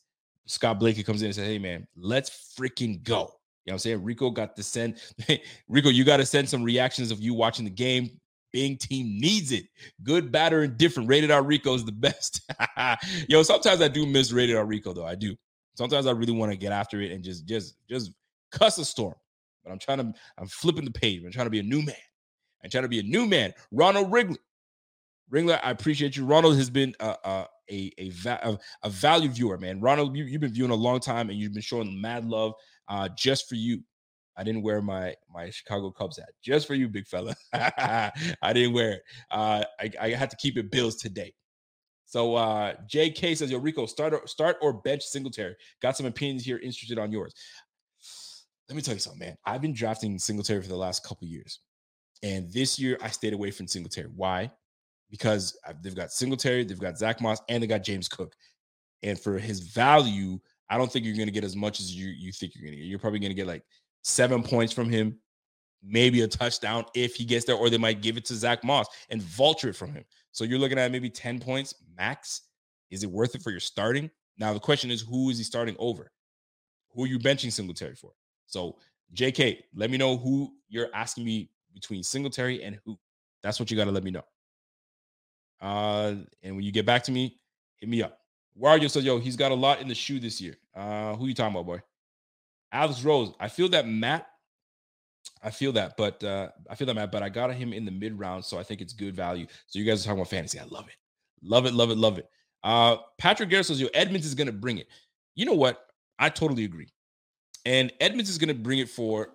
Scott Blakey comes in and says, hey, man, let's freaking go. You know what I'm saying? Rico got to send, Rico, you got to send some reactions of you watching the game. Bing team needs it. Good, bad, or indifferent. Rated R Rico is the best. Yo, sometimes I do miss Rated R Rico, though. I do. Sometimes I really want to get after it and just, just, just cuss a storm. But I'm trying to, I'm flipping the page. I'm trying to be a new man. I'm trying to be a new man. Ronald Wrigley. Ringler, I appreciate you. Ronald has been a a a, a, a, a valued viewer, man. Ronald, you, you've been viewing a long time, and you've been showing mad love uh, just for you. I didn't wear my my Chicago Cubs hat. Just for you, big fella. I didn't wear it. Uh, I, I had to keep it Bills today. So uh, J K says, yo, Rico, start or, start or bench Singletary. Got some opinions here, interested on yours. Let me tell you something, man. I've been drafting Singletary for the last couple years. And this year, I stayed away from Singletary. Why? Because they've got Singletary, they've got Zach Moss, and they got James Cook. And for his value, I don't think you're going to get as much as you, you think you're going to get. You're probably going to get like seven points from him, maybe a touchdown if he gets there, or they might give it to Zach Moss and vulture it from him. So you're looking at maybe ten points max. Is it worth it for your starting? Now, the question is, who is he starting over? Who are you benching Singletary for? So, J K, let me know who you're asking me between Singletary and who. That's what you got to let me know. Uh, and when you get back to me, hit me up. Wario says, yo, he's got a lot in the shoe this year. Uh, who you talking about, boy? Alex Rose. I feel that Matt. I feel that, but uh, I feel that Matt, but I got him in the mid round, so I think it's good value. So you guys are talking about fantasy. I love it. Love it, love it, love it. Uh, Patrick Garrett says, yo, Edmonds is going to bring it. You know what? I totally agree. And Edmonds is going to bring it for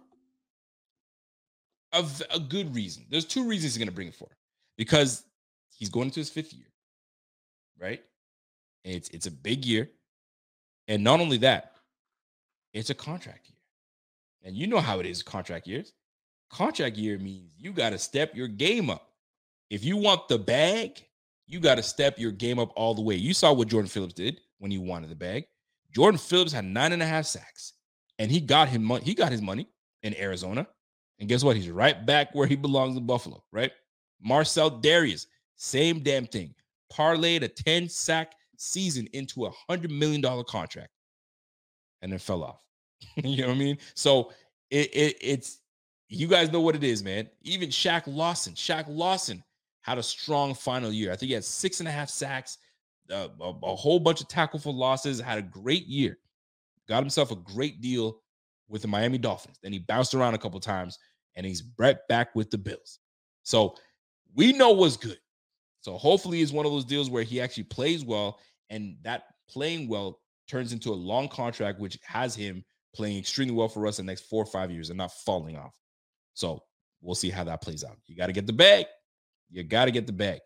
a, a good reason. There's two reasons he's going to bring it for. Because he's going into his fifth year, right? And it's it's a big year. And not only that, it's a contract year. And you know how it is, contract years. Contract year means you got to step your game up. If you want the bag, you got to step your game up all the way. You saw what Jordan Phillips did when he wanted the bag. Jordan Phillips had nine and a half sacks. And he got him money. He got his money in Arizona. And guess what? He's right back where he belongs in Buffalo, right? Marcel Darius, same damn thing. Parlayed a ten-sack season into a one hundred million dollars contract and then fell off. You know what I mean? So it, it it's, you guys know what it is, man. Even Shaq Lawson, Shaq Lawson had a strong final year. I think he had six and a half sacks, uh, a, a whole bunch of tackle for losses, had a great year. Got himself a great deal with the Miami Dolphins. Then he bounced around a couple times, and he's right back with the Bills. So we know what's good. So hopefully it's one of those deals where he actually plays well, and that playing well turns into a long contract, which has him playing extremely well for us in the next four or five years and not falling off. So we'll see how that plays out. You got to get the bag. You got to get the bag.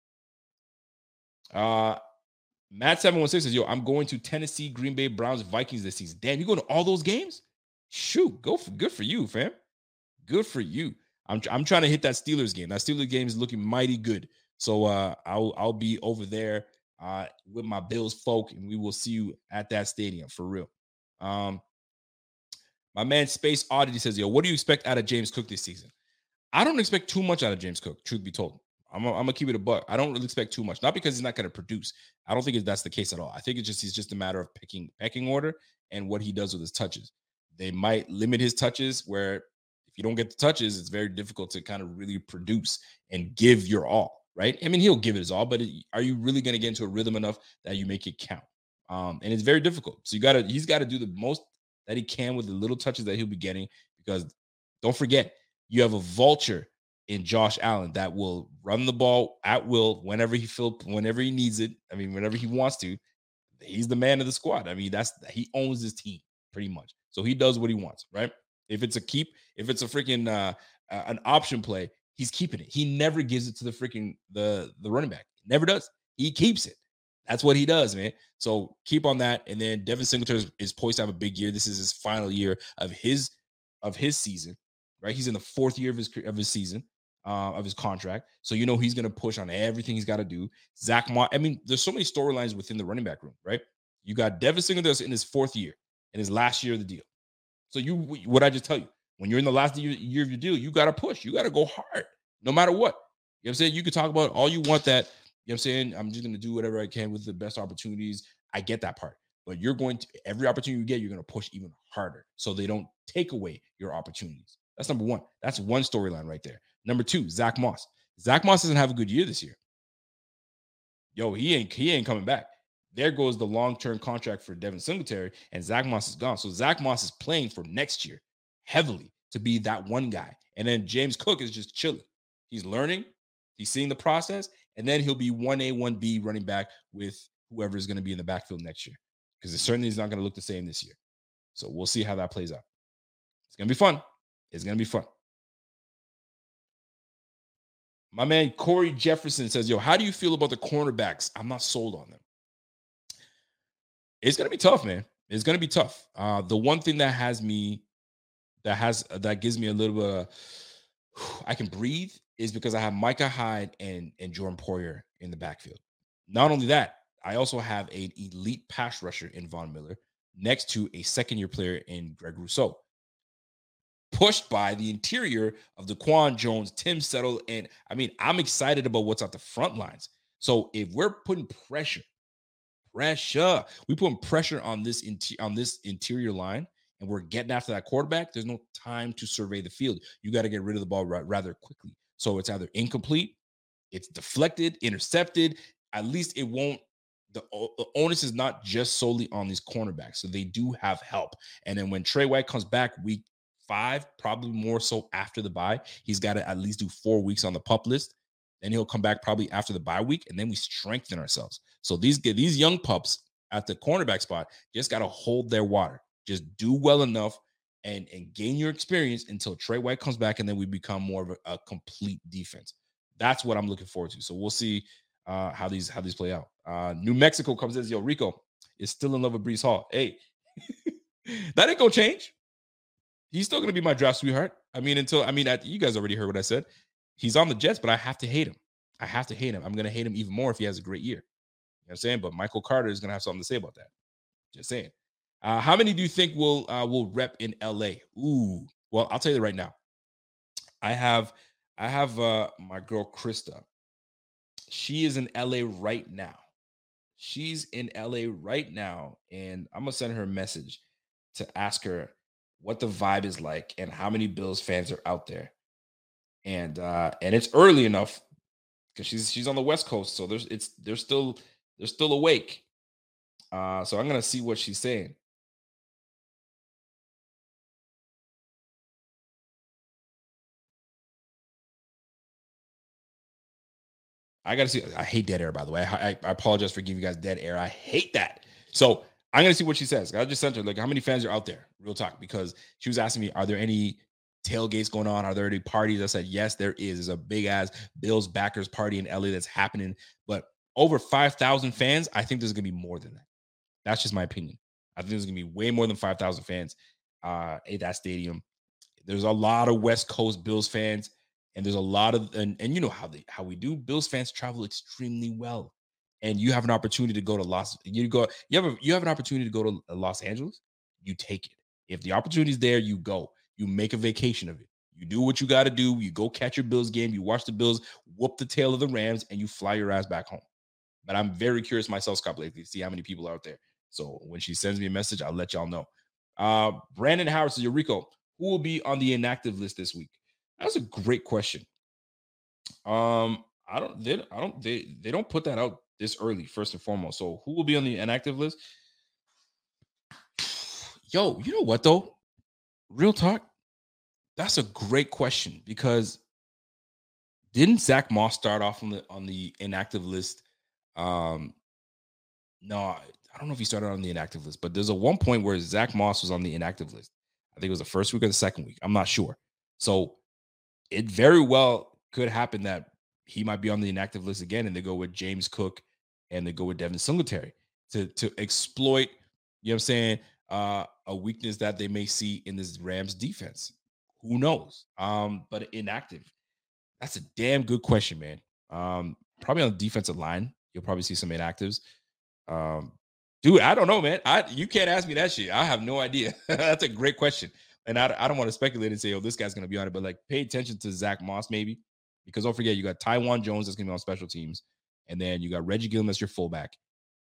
Uh, Matt seven one six says, yo, I'm going to Tennessee, Green Bay, Browns, Vikings this season. Damn, you going to all those games? Shoot, go for good for you, fam. Good for you. I'm I'm trying to hit that Steelers game. That Steelers game is looking mighty good. So uh, I'll I'll be over there uh, with my Bills folk, and we will see you at that stadium for real. Um, my man Space Oddity says, yo, what do you expect out of James Cook this season? I don't expect too much out of James Cook, truth be told. I'm going to keep it a buck. I don't really expect too much. Not because he's not going to produce. I don't think that's the case at all. I think it's just he's just a matter of picking pecking order and what he does with his touches. They might limit his touches where if you don't get the touches, it's very difficult to kind of really produce and give your all, right? I mean, he'll give it his all, but it, are you really going to get into a rhythm enough that you make it count? Um, and it's very difficult. So you got to, he's got to do the most that he can with the little touches that he'll be getting, because don't forget, you have a vulture in Josh Allen that will run the ball at will whenever he feel, whenever he needs it. I mean, whenever he wants to. He's the man of the squad. I mean, that's he owns his team pretty much. So he does what he wants, right? If it's a keep, if it's a freaking uh, uh, an option play, he's keeping it. He never gives it to the freaking the the running back. Never does. He keeps it. That's what he does, man. So keep on that. And then Devin Singletary is, is poised to have a big year. This is his final year of his of his season, right? He's in the fourth year of his of his season. Uh, of his contract. So, you know, he's going to push on everything he's got to do. Zach Moss, I mean, there's so many storylines within the running back room, right? You got Devin Singletary in his fourth year, in his last year of the deal. So you, what I just tell you, when you're in the last year, year of your deal, you got to push. You got to go hard, no matter what. You know what I'm saying? You can talk about all you want that, you know what I'm saying? I'm just going to do whatever I can with the best opportunities. I get that part. but you're going to, every opportunity you get, you're going to push even harder so they don't take away your opportunities. That's number one. That's one storyline right there. Number two, Zach Moss. Zach Moss doesn't have a good year this year. Yo, he ain't he ain't coming back. There goes the long-term contract for Devin Singletary, and Zach Moss is gone. So Zach Moss is playing for next year heavily to be that one guy. And then James Cook is just chilling. He's learning. He's seeing the process. And then he'll be one A, one B running back with whoever is going to be in the backfield next year. Because it certainly is not going to look the same this year. So we'll see how that plays out. It's going to be fun. It's going to be fun. My man Corey Jefferson says, yo, how do you feel about the cornerbacks? I'm not sold on them. It's going to be tough, man. It's going to be tough. Uh, the one thing that has me, that has, that gives me a little bit of, I can breathe is because I have Micah Hyde and, and Jordan Poyer in the backfield. Not only that, I also have an elite pass rusher in Von Miller next to a second-year player in Greg Rousseau. Pushed by the interior of Daquan Jones, Tim Settle, and I mean, I'm excited about what's at the front lines. So if we're putting pressure, pressure, we putting pressure on this inter- on this interior line, and we're getting after that quarterback, there's no time to survey the field. You got to get rid of the ball ra- rather quickly. So it's either incomplete, it's deflected, intercepted. At least it won't. The, the onus is not just solely on these cornerbacks. So they do have help. And then when Trey White comes back week five, probably more so after the bye, he's got to at least do four weeks on the PUP list. Then he'll come back probably after the bye week, and then we strengthen ourselves. So these, these young pups at the cornerback spot just got to hold their water. Just do well enough and, and gain your experience until Trey White comes back, and then we become more of a, a complete defense. That's what I'm looking forward to. So we'll see uh, how these how these play out. Uh, New Mexico comes in. Yo, Rico is still in love with Breece Hall. Hey, that ain't gonna change. He's still gonna be my draft sweetheart. I mean, until I mean, I, you guys already heard what I said. He's on the Jets, but I have to hate him. I have to hate him. I'm gonna hate him even more if he has a great year. You know what I'm saying? But Michael Carter is gonna have something to say about that. Just saying. Uh, how many do you think will uh, will rep in L A? Ooh, well, I'll tell you right now. I have I have uh, my girl Krista. She is in L A right now. She's in L A right now, and I'm gonna send her a message to ask her what the vibe is like and how many Bills fans are out there. And uh, and it's early enough because she's she's on the West Coast, so there's it's they're still they're still awake. Uh, so I'm gonna see what she's saying. I gotta see. I hate dead air, by the way. I, I, I apologize for giving you guys dead air. I hate that. So I'm gonna see what she says. I just sent her like, how many fans are out there? Real talk, because she was asking me, are there any tailgates going on? Are there any parties? I said, yes, there is. There's a big ass Bills backers party in L A that's happening. But over five thousand fans, I think there's gonna be more than that. That's just my opinion. I think there's gonna be way more than five thousand fans uh, at that stadium. There's a lot of West Coast Bills fans. And there's a lot of, and, and you know how they how we do. Bills fans travel extremely well, and you have an opportunity to go to Los. You go. You have a, you have an opportunity to go to Los Angeles. You take it. If the opportunity is there, you go. You make a vacation of it. You do what you got to do. You go catch your Bills game. You watch the Bills whoop the tail of the Rams, and you fly your ass back home. But I'm very curious myself, Scott Blake, to see how many people are out there. So when she sends me a message, I'll let y'all know. Uh, Brandon Howard says, Rico, who will be on the inactive list this week? That's a great question. Um, I don't, they, I don't, they, they don't put that out this early, first and foremost. So who will be on the inactive list? Yo, you know what though? Real talk. That's a great question because didn't Zach Moss start off on the on the inactive list? Um, no, I don't know if he started on the inactive list, but there's a one point where Zach Moss was on the inactive list. I think it was the first week or the second week. I'm not sure. So it very well could happen that he might be on the inactive list again, and they go with James Cook and they go with Devin Singletary to, to exploit, you know what I'm saying, uh, a weakness that they may see in this Rams defense. Who knows? Um, but inactive, that's a damn good question, man. Um, probably on the defensive line, you'll probably see some inactives. Um, dude, I don't know, man. I you can't ask me that shit. I have no idea. That's a great question. And I, I don't want to speculate and say, oh, this guy's going to be on it. But, like, pay attention to Zach Moss maybe. Because don't forget, you got Tywan Jones that's going to be on special teams. And then you got Reggie Gilliam as your fullback.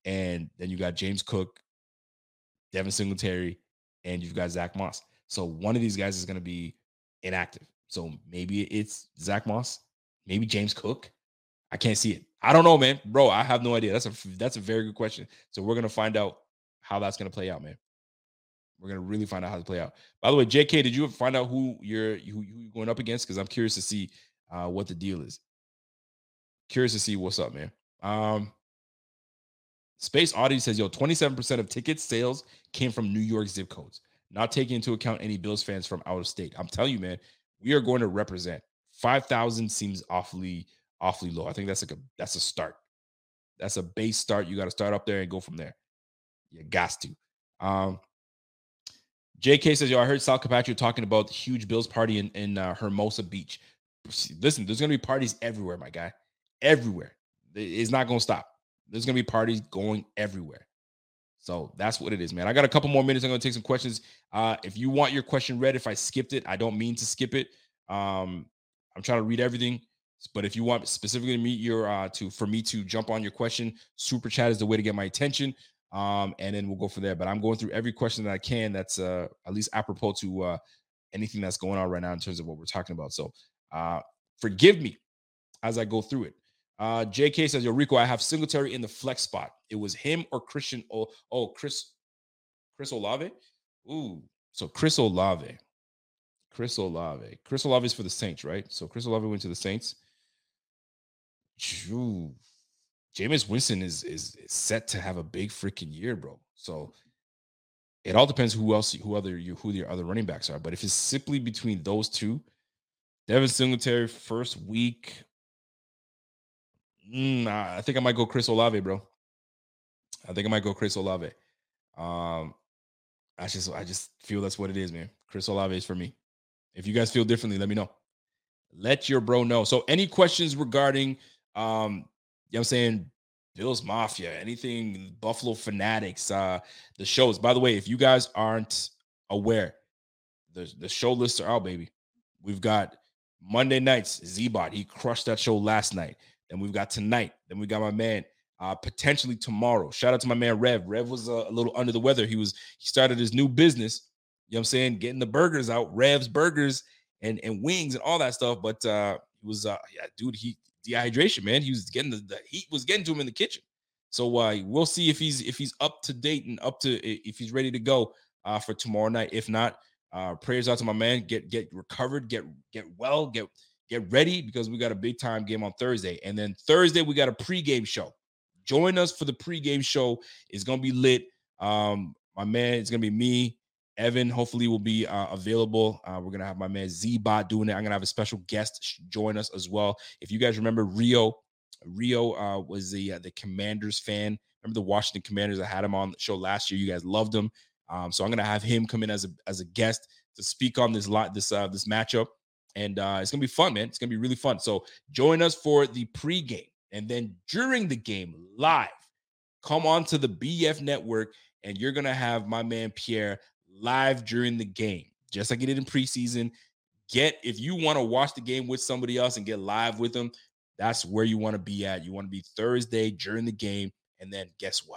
and then you got James Cook, Devin Singletary, and you've got Zach Moss. So one of these guys is going to be inactive. So maybe it's Zach Moss, maybe James Cook. I can't see it. I don't know, man. Bro, I have no idea. That's a that's a very good question. So we're going to find out how that's going to play out, man. We're going to really find out how to play out. By the way, J K, did you find out who you're who you're going up against? Because I'm curious to see uh, what the deal is. Curious to see what's up, man. Um, Space Oddity says, yo, twenty-seven percent of ticket sales came from New York zip codes, not taking into account any Bills fans from out of state. I'm telling you, man, we are going to represent. five thousand seems awfully, awfully low. I think that's like a that's a start. That's a base start. You got to start up there and go from there. You got to. Um, J K says, yo, I heard Sal Capaccio talking about the huge Bills party in, in uh, Hermosa Beach. Listen, there's going to be parties everywhere, my guy. Everywhere. It's not going to stop. There's going to be parties going everywhere. So that's what it is, man. I got a couple more minutes. I'm going to take some questions. Uh, if you want your question read, if I skipped it, I don't mean to skip it. Um, I'm trying to read everything. But if you want specifically to meet your uh, to for me to jump on your question, super chat is the way to get my attention. Um, and then we'll go from there. But I'm going through every question that I can that's uh, at least apropos to uh, anything that's going on right now in terms of what we're talking about. So uh, forgive me as I go through it. Uh, J K says, yo, Rico, I have Singletary in the flex spot. It was him or Christian. Oh, oh Chris, Chris Olave. Ooh, so Chris Olave. Chris Olave. Chris Olave is for the Saints, right? So Chris Olave went to the Saints. Ooh. Jameis Winston is, is is set to have a big freaking year, bro. So it all depends who else, who other you, who the other running backs are. But if it's simply between those two, Devin Singletary first week. Mm, I think I might go Chris Olave, bro. I think I might go Chris Olave. Um, I just, I just feel that's what it is, man. Chris Olave is for me. If you guys feel differently, let me know. Let your bro know. So, any questions regarding, um, you know what I'm saying, Bills Mafia, anything, Buffalo Fanatics, uh, the shows. By the way, if you guys aren't aware, the the show lists are out, baby. We've got Monday nights, Z-Bot. He crushed that show last night. Then we've got tonight. Then we got my man, uh, potentially tomorrow. Shout out to my man, Rev. Rev was uh, a little under the weather. He was, he started his new business, you know what I'm saying, getting the burgers out, Rev's Burgers and, and wings and all that stuff. But uh, he was, uh, yeah, dude, he, dehydration, man. He was getting the, the heat was getting to him in the kitchen. So uh, we'll see if he's, if he's up to date and up to, if he's ready to go uh, for tomorrow night. If not, uh, prayers out to my man, get, get recovered, get, get well, get, Get ready because we got a big time game on Thursday. And then Thursday, we got a pregame show. Join us for the pregame show. It's going to be lit. Um, my man, it's going to be me. Evan, hopefully, will be uh, available. Uh, we're going to have my man Z-Bot doing it. I'm going to have a special guest join us as well. If you guys remember Rio, Rio uh, was the uh, the Commanders fan. Remember the Washington Commanders? I had him on the show last year. You guys loved him. Um, so I'm going to have him come in as a as a guest to speak on this lot this uh, this matchup. And uh, it's going to be fun, man. It's going to be really fun. So join us for the pregame. And then during the game, live, come on to the B F Network, and you're going to have my man Pierre live during the game. Just like he did in preseason. Get, if you want to watch the game with somebody else and get live with them, that's where you want to be at. You want to be Thursday during the game. And then guess what?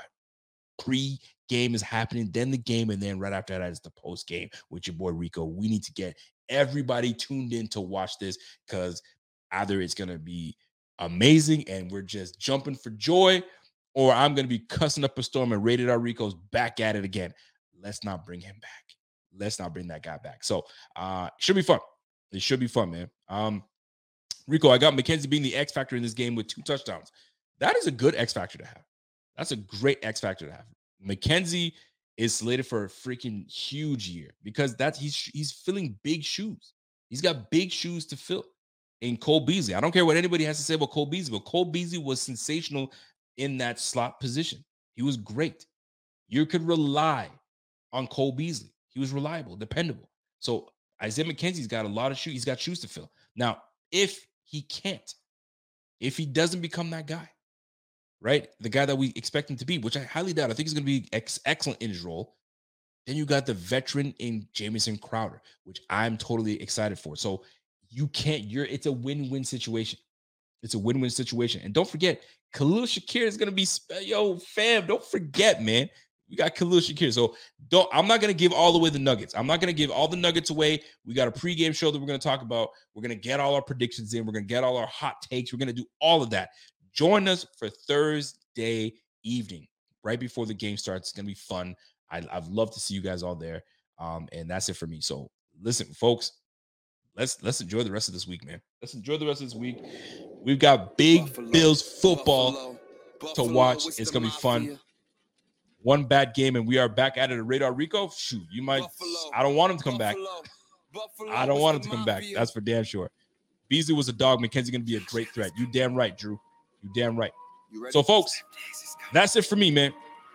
Pre-game is happening, then the game, and then right after that is the post-game with your boy Rico. We need to get everybody tuned in to watch this because either it's going to be amazing and we're just jumping for joy, or I'm going to be cussing up a storm and Rated R Rico's back at it again. Let's not bring him back. Let's not bring that guy back. So uh, it should be fun. It should be fun, man. Um, Rico, I got McKenzie being the X factor in this game with two touchdowns. That is a good X factor to have. That's a great X factor to have. McKenzie is slated for a freaking huge year because that's he's he's filling big shoes. He's got big shoes to fill in Cole Beasley. I don't care what anybody has to say about Cole Beasley, but Cole Beasley was sensational in that slot position. He was great. You could rely on Cole Beasley. He was reliable, dependable. So Isaiah McKenzie's got a lot of shoes. He's got shoes to fill. Now, if he can't, if he doesn't become that guy, right? The guy that we expect him to be, which I highly doubt. I think he's going to be ex- excellent in his role. Then you got the veteran in Jamison Crowder, which I'm totally excited for. So you can't, you're, it's a win-win situation. It's a win-win situation. And don't forget, Khalil Shakir is going to be, yo, fam, don't forget, man. We got Khalil Shakir. So don't, I'm not going to give all the way the nuggets. I'm not going to give all the nuggets away. We got a pregame show that we're going to talk about. We're going to get all our predictions in. We're going to get all our hot takes. We're going to do all of that. Join us for Thursday evening, right before the game starts. It's going to be fun. I, I'd love to see you guys all there. Um, and that's it for me. So listen, folks, let's let's enjoy the rest of this week, man. Let's enjoy the rest of this week. We've got big Buffalo, Bills football Buffalo, Buffalo, to watch. It's going to be fun. One bad game, and we are back at it. Radar Rico, shoot, you might. Buffalo, I don't want him to come Buffalo, back. Buffalo, I don't want him to come back. That's for damn sure. Beasley was a dog. McKenzie going to be a great threat. You damn right, Drew. You damn right. So, folks, that's it for me, man.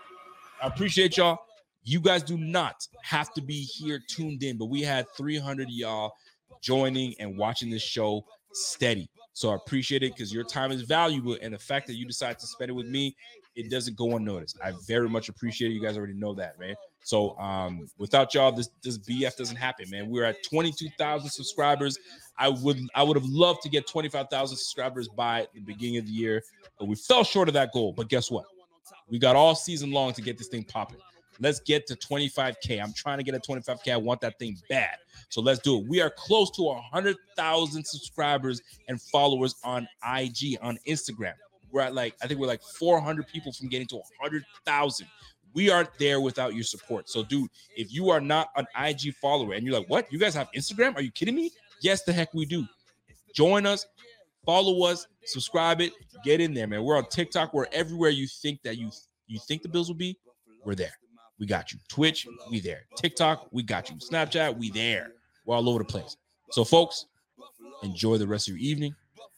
I appreciate y'all. You guys do not have to be here tuned in, but we had three hundred of y'all joining and watching this show steady. So I appreciate it because your time is valuable, and the fact that you decide to spend it with me, it doesn't go unnoticed. I very much appreciate it. You guys already know that, man. So um, without y'all, this this B F doesn't happen, man. We're at twenty-two thousand subscribers. I would I would have loved to get twenty-five thousand subscribers by the beginning of the year, but we fell short of that goal. But guess what? We got all season long to get this thing popping. Let's get to twenty-five K. I'm trying to get a twenty-five K. I want that thing bad. So let's do it. We are close to one hundred thousand subscribers and followers on I G, on Instagram. We're at like, I think we're like four hundred people from getting to one hundred thousand. We aren't there without your support. So, dude, if you are not an I G follower and you're like, what? You guys have Instagram? Are you kidding me? Yes, the heck we do. Join us, follow us, subscribe it, get in there, man. We're on TikTok. We're everywhere you think that you you think the Bills will be. We're there. We got you. Twitch, we there. TikTok, we got you. Snapchat, we there. We're all over the place. So, folks, enjoy the rest of your evening.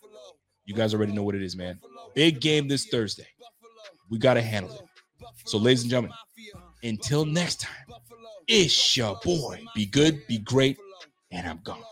You guys already know what it is, man. Big game this Thursday. We got to handle it. So, ladies and gentlemen, until next time, it's your boy. Be good, be great, and I'm gone.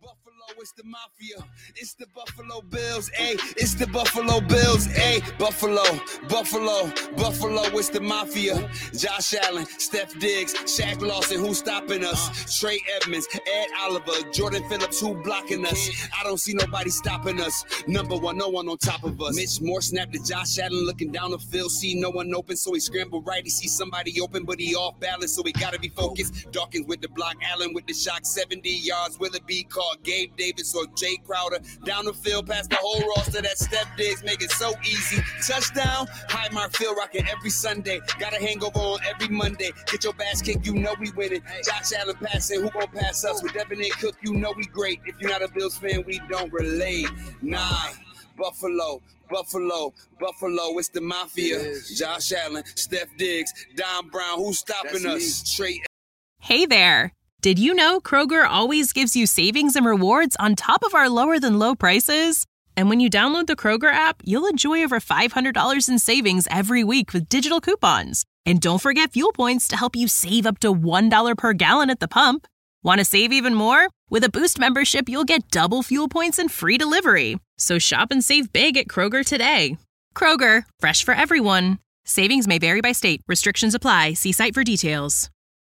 It's the Mafia, it's the Buffalo Bills, ayy, it's the Buffalo Bills, ayy, Buffalo, Buffalo, Buffalo, it's the Mafia, Josh Allen, Steph Diggs, Shaq Lawson, who's stopping us, Trey Edmonds, Ed Oliver, Jordan Phillips, who blocking us, I don't see nobody stopping us, number one, no one on top of us, Mitch Moore snapped to Josh Allen, looking down the field, see no one open, so he scrambled right, he sees somebody open, but he off balance, so he gotta be focused, Dawkins with the block, Allen with the shock, seventy yards, will it be caught, Gabe Davis or Jay Crowder down the field past the whole roster. That Steph Diggs make it so easy. Touchdown, Highmark Field rocking every Sunday. Got a hangover on every Monday. Get your bass kicked, you know we winning. Josh Allen passing, who gon' pass us? With Devin and Cook, you know we great. If you're not a Bills fan, we don't relate. Nah, Buffalo, Buffalo, Buffalo, it's the Mafia. Josh Allen, Steph Diggs, Don Brown, who's stopping us? Straight. Hey there. Did you know Kroger always gives you savings and rewards on top of our lower-than-low prices? And when you download the Kroger app, you'll enjoy over five hundred dollars in savings every week with digital coupons. And don't forget fuel points to help you save up to one dollar per gallon at the pump. Want to save even more? With a Boost membership, you'll get double fuel points and free delivery. So shop and save big at Kroger today. Kroger, fresh for everyone. Savings may vary by state. Restrictions apply. See site for details.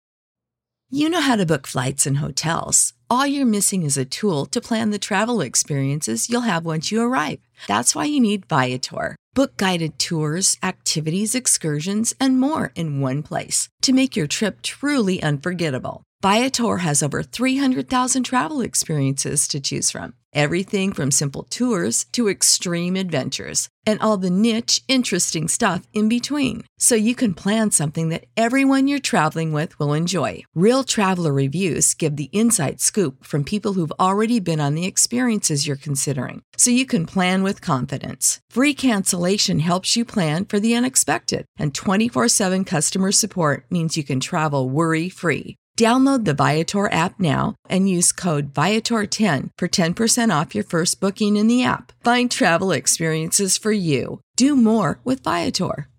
You know how to book flights and hotels. All you're missing is a tool to plan the travel experiences you'll have once you arrive. That's why you need Viator. Book guided tours, activities, excursions, and more in one place to make your trip truly unforgettable. Viator has over three hundred thousand travel experiences to choose from. Everything from simple tours to extreme adventures and all the niche, interesting stuff in between. So you can plan something that everyone you're traveling with will enjoy. Real traveler reviews give the inside scoop from people who've already been on the experiences you're considering. So you can plan with confidence. Free cancellation helps you plan for the unexpected. And twenty-four seven customer support means you can travel worry-free. Download the Viator app now and use code Viator ten for ten percent off your first booking in the app. Find travel experiences for you. Do more with Viator.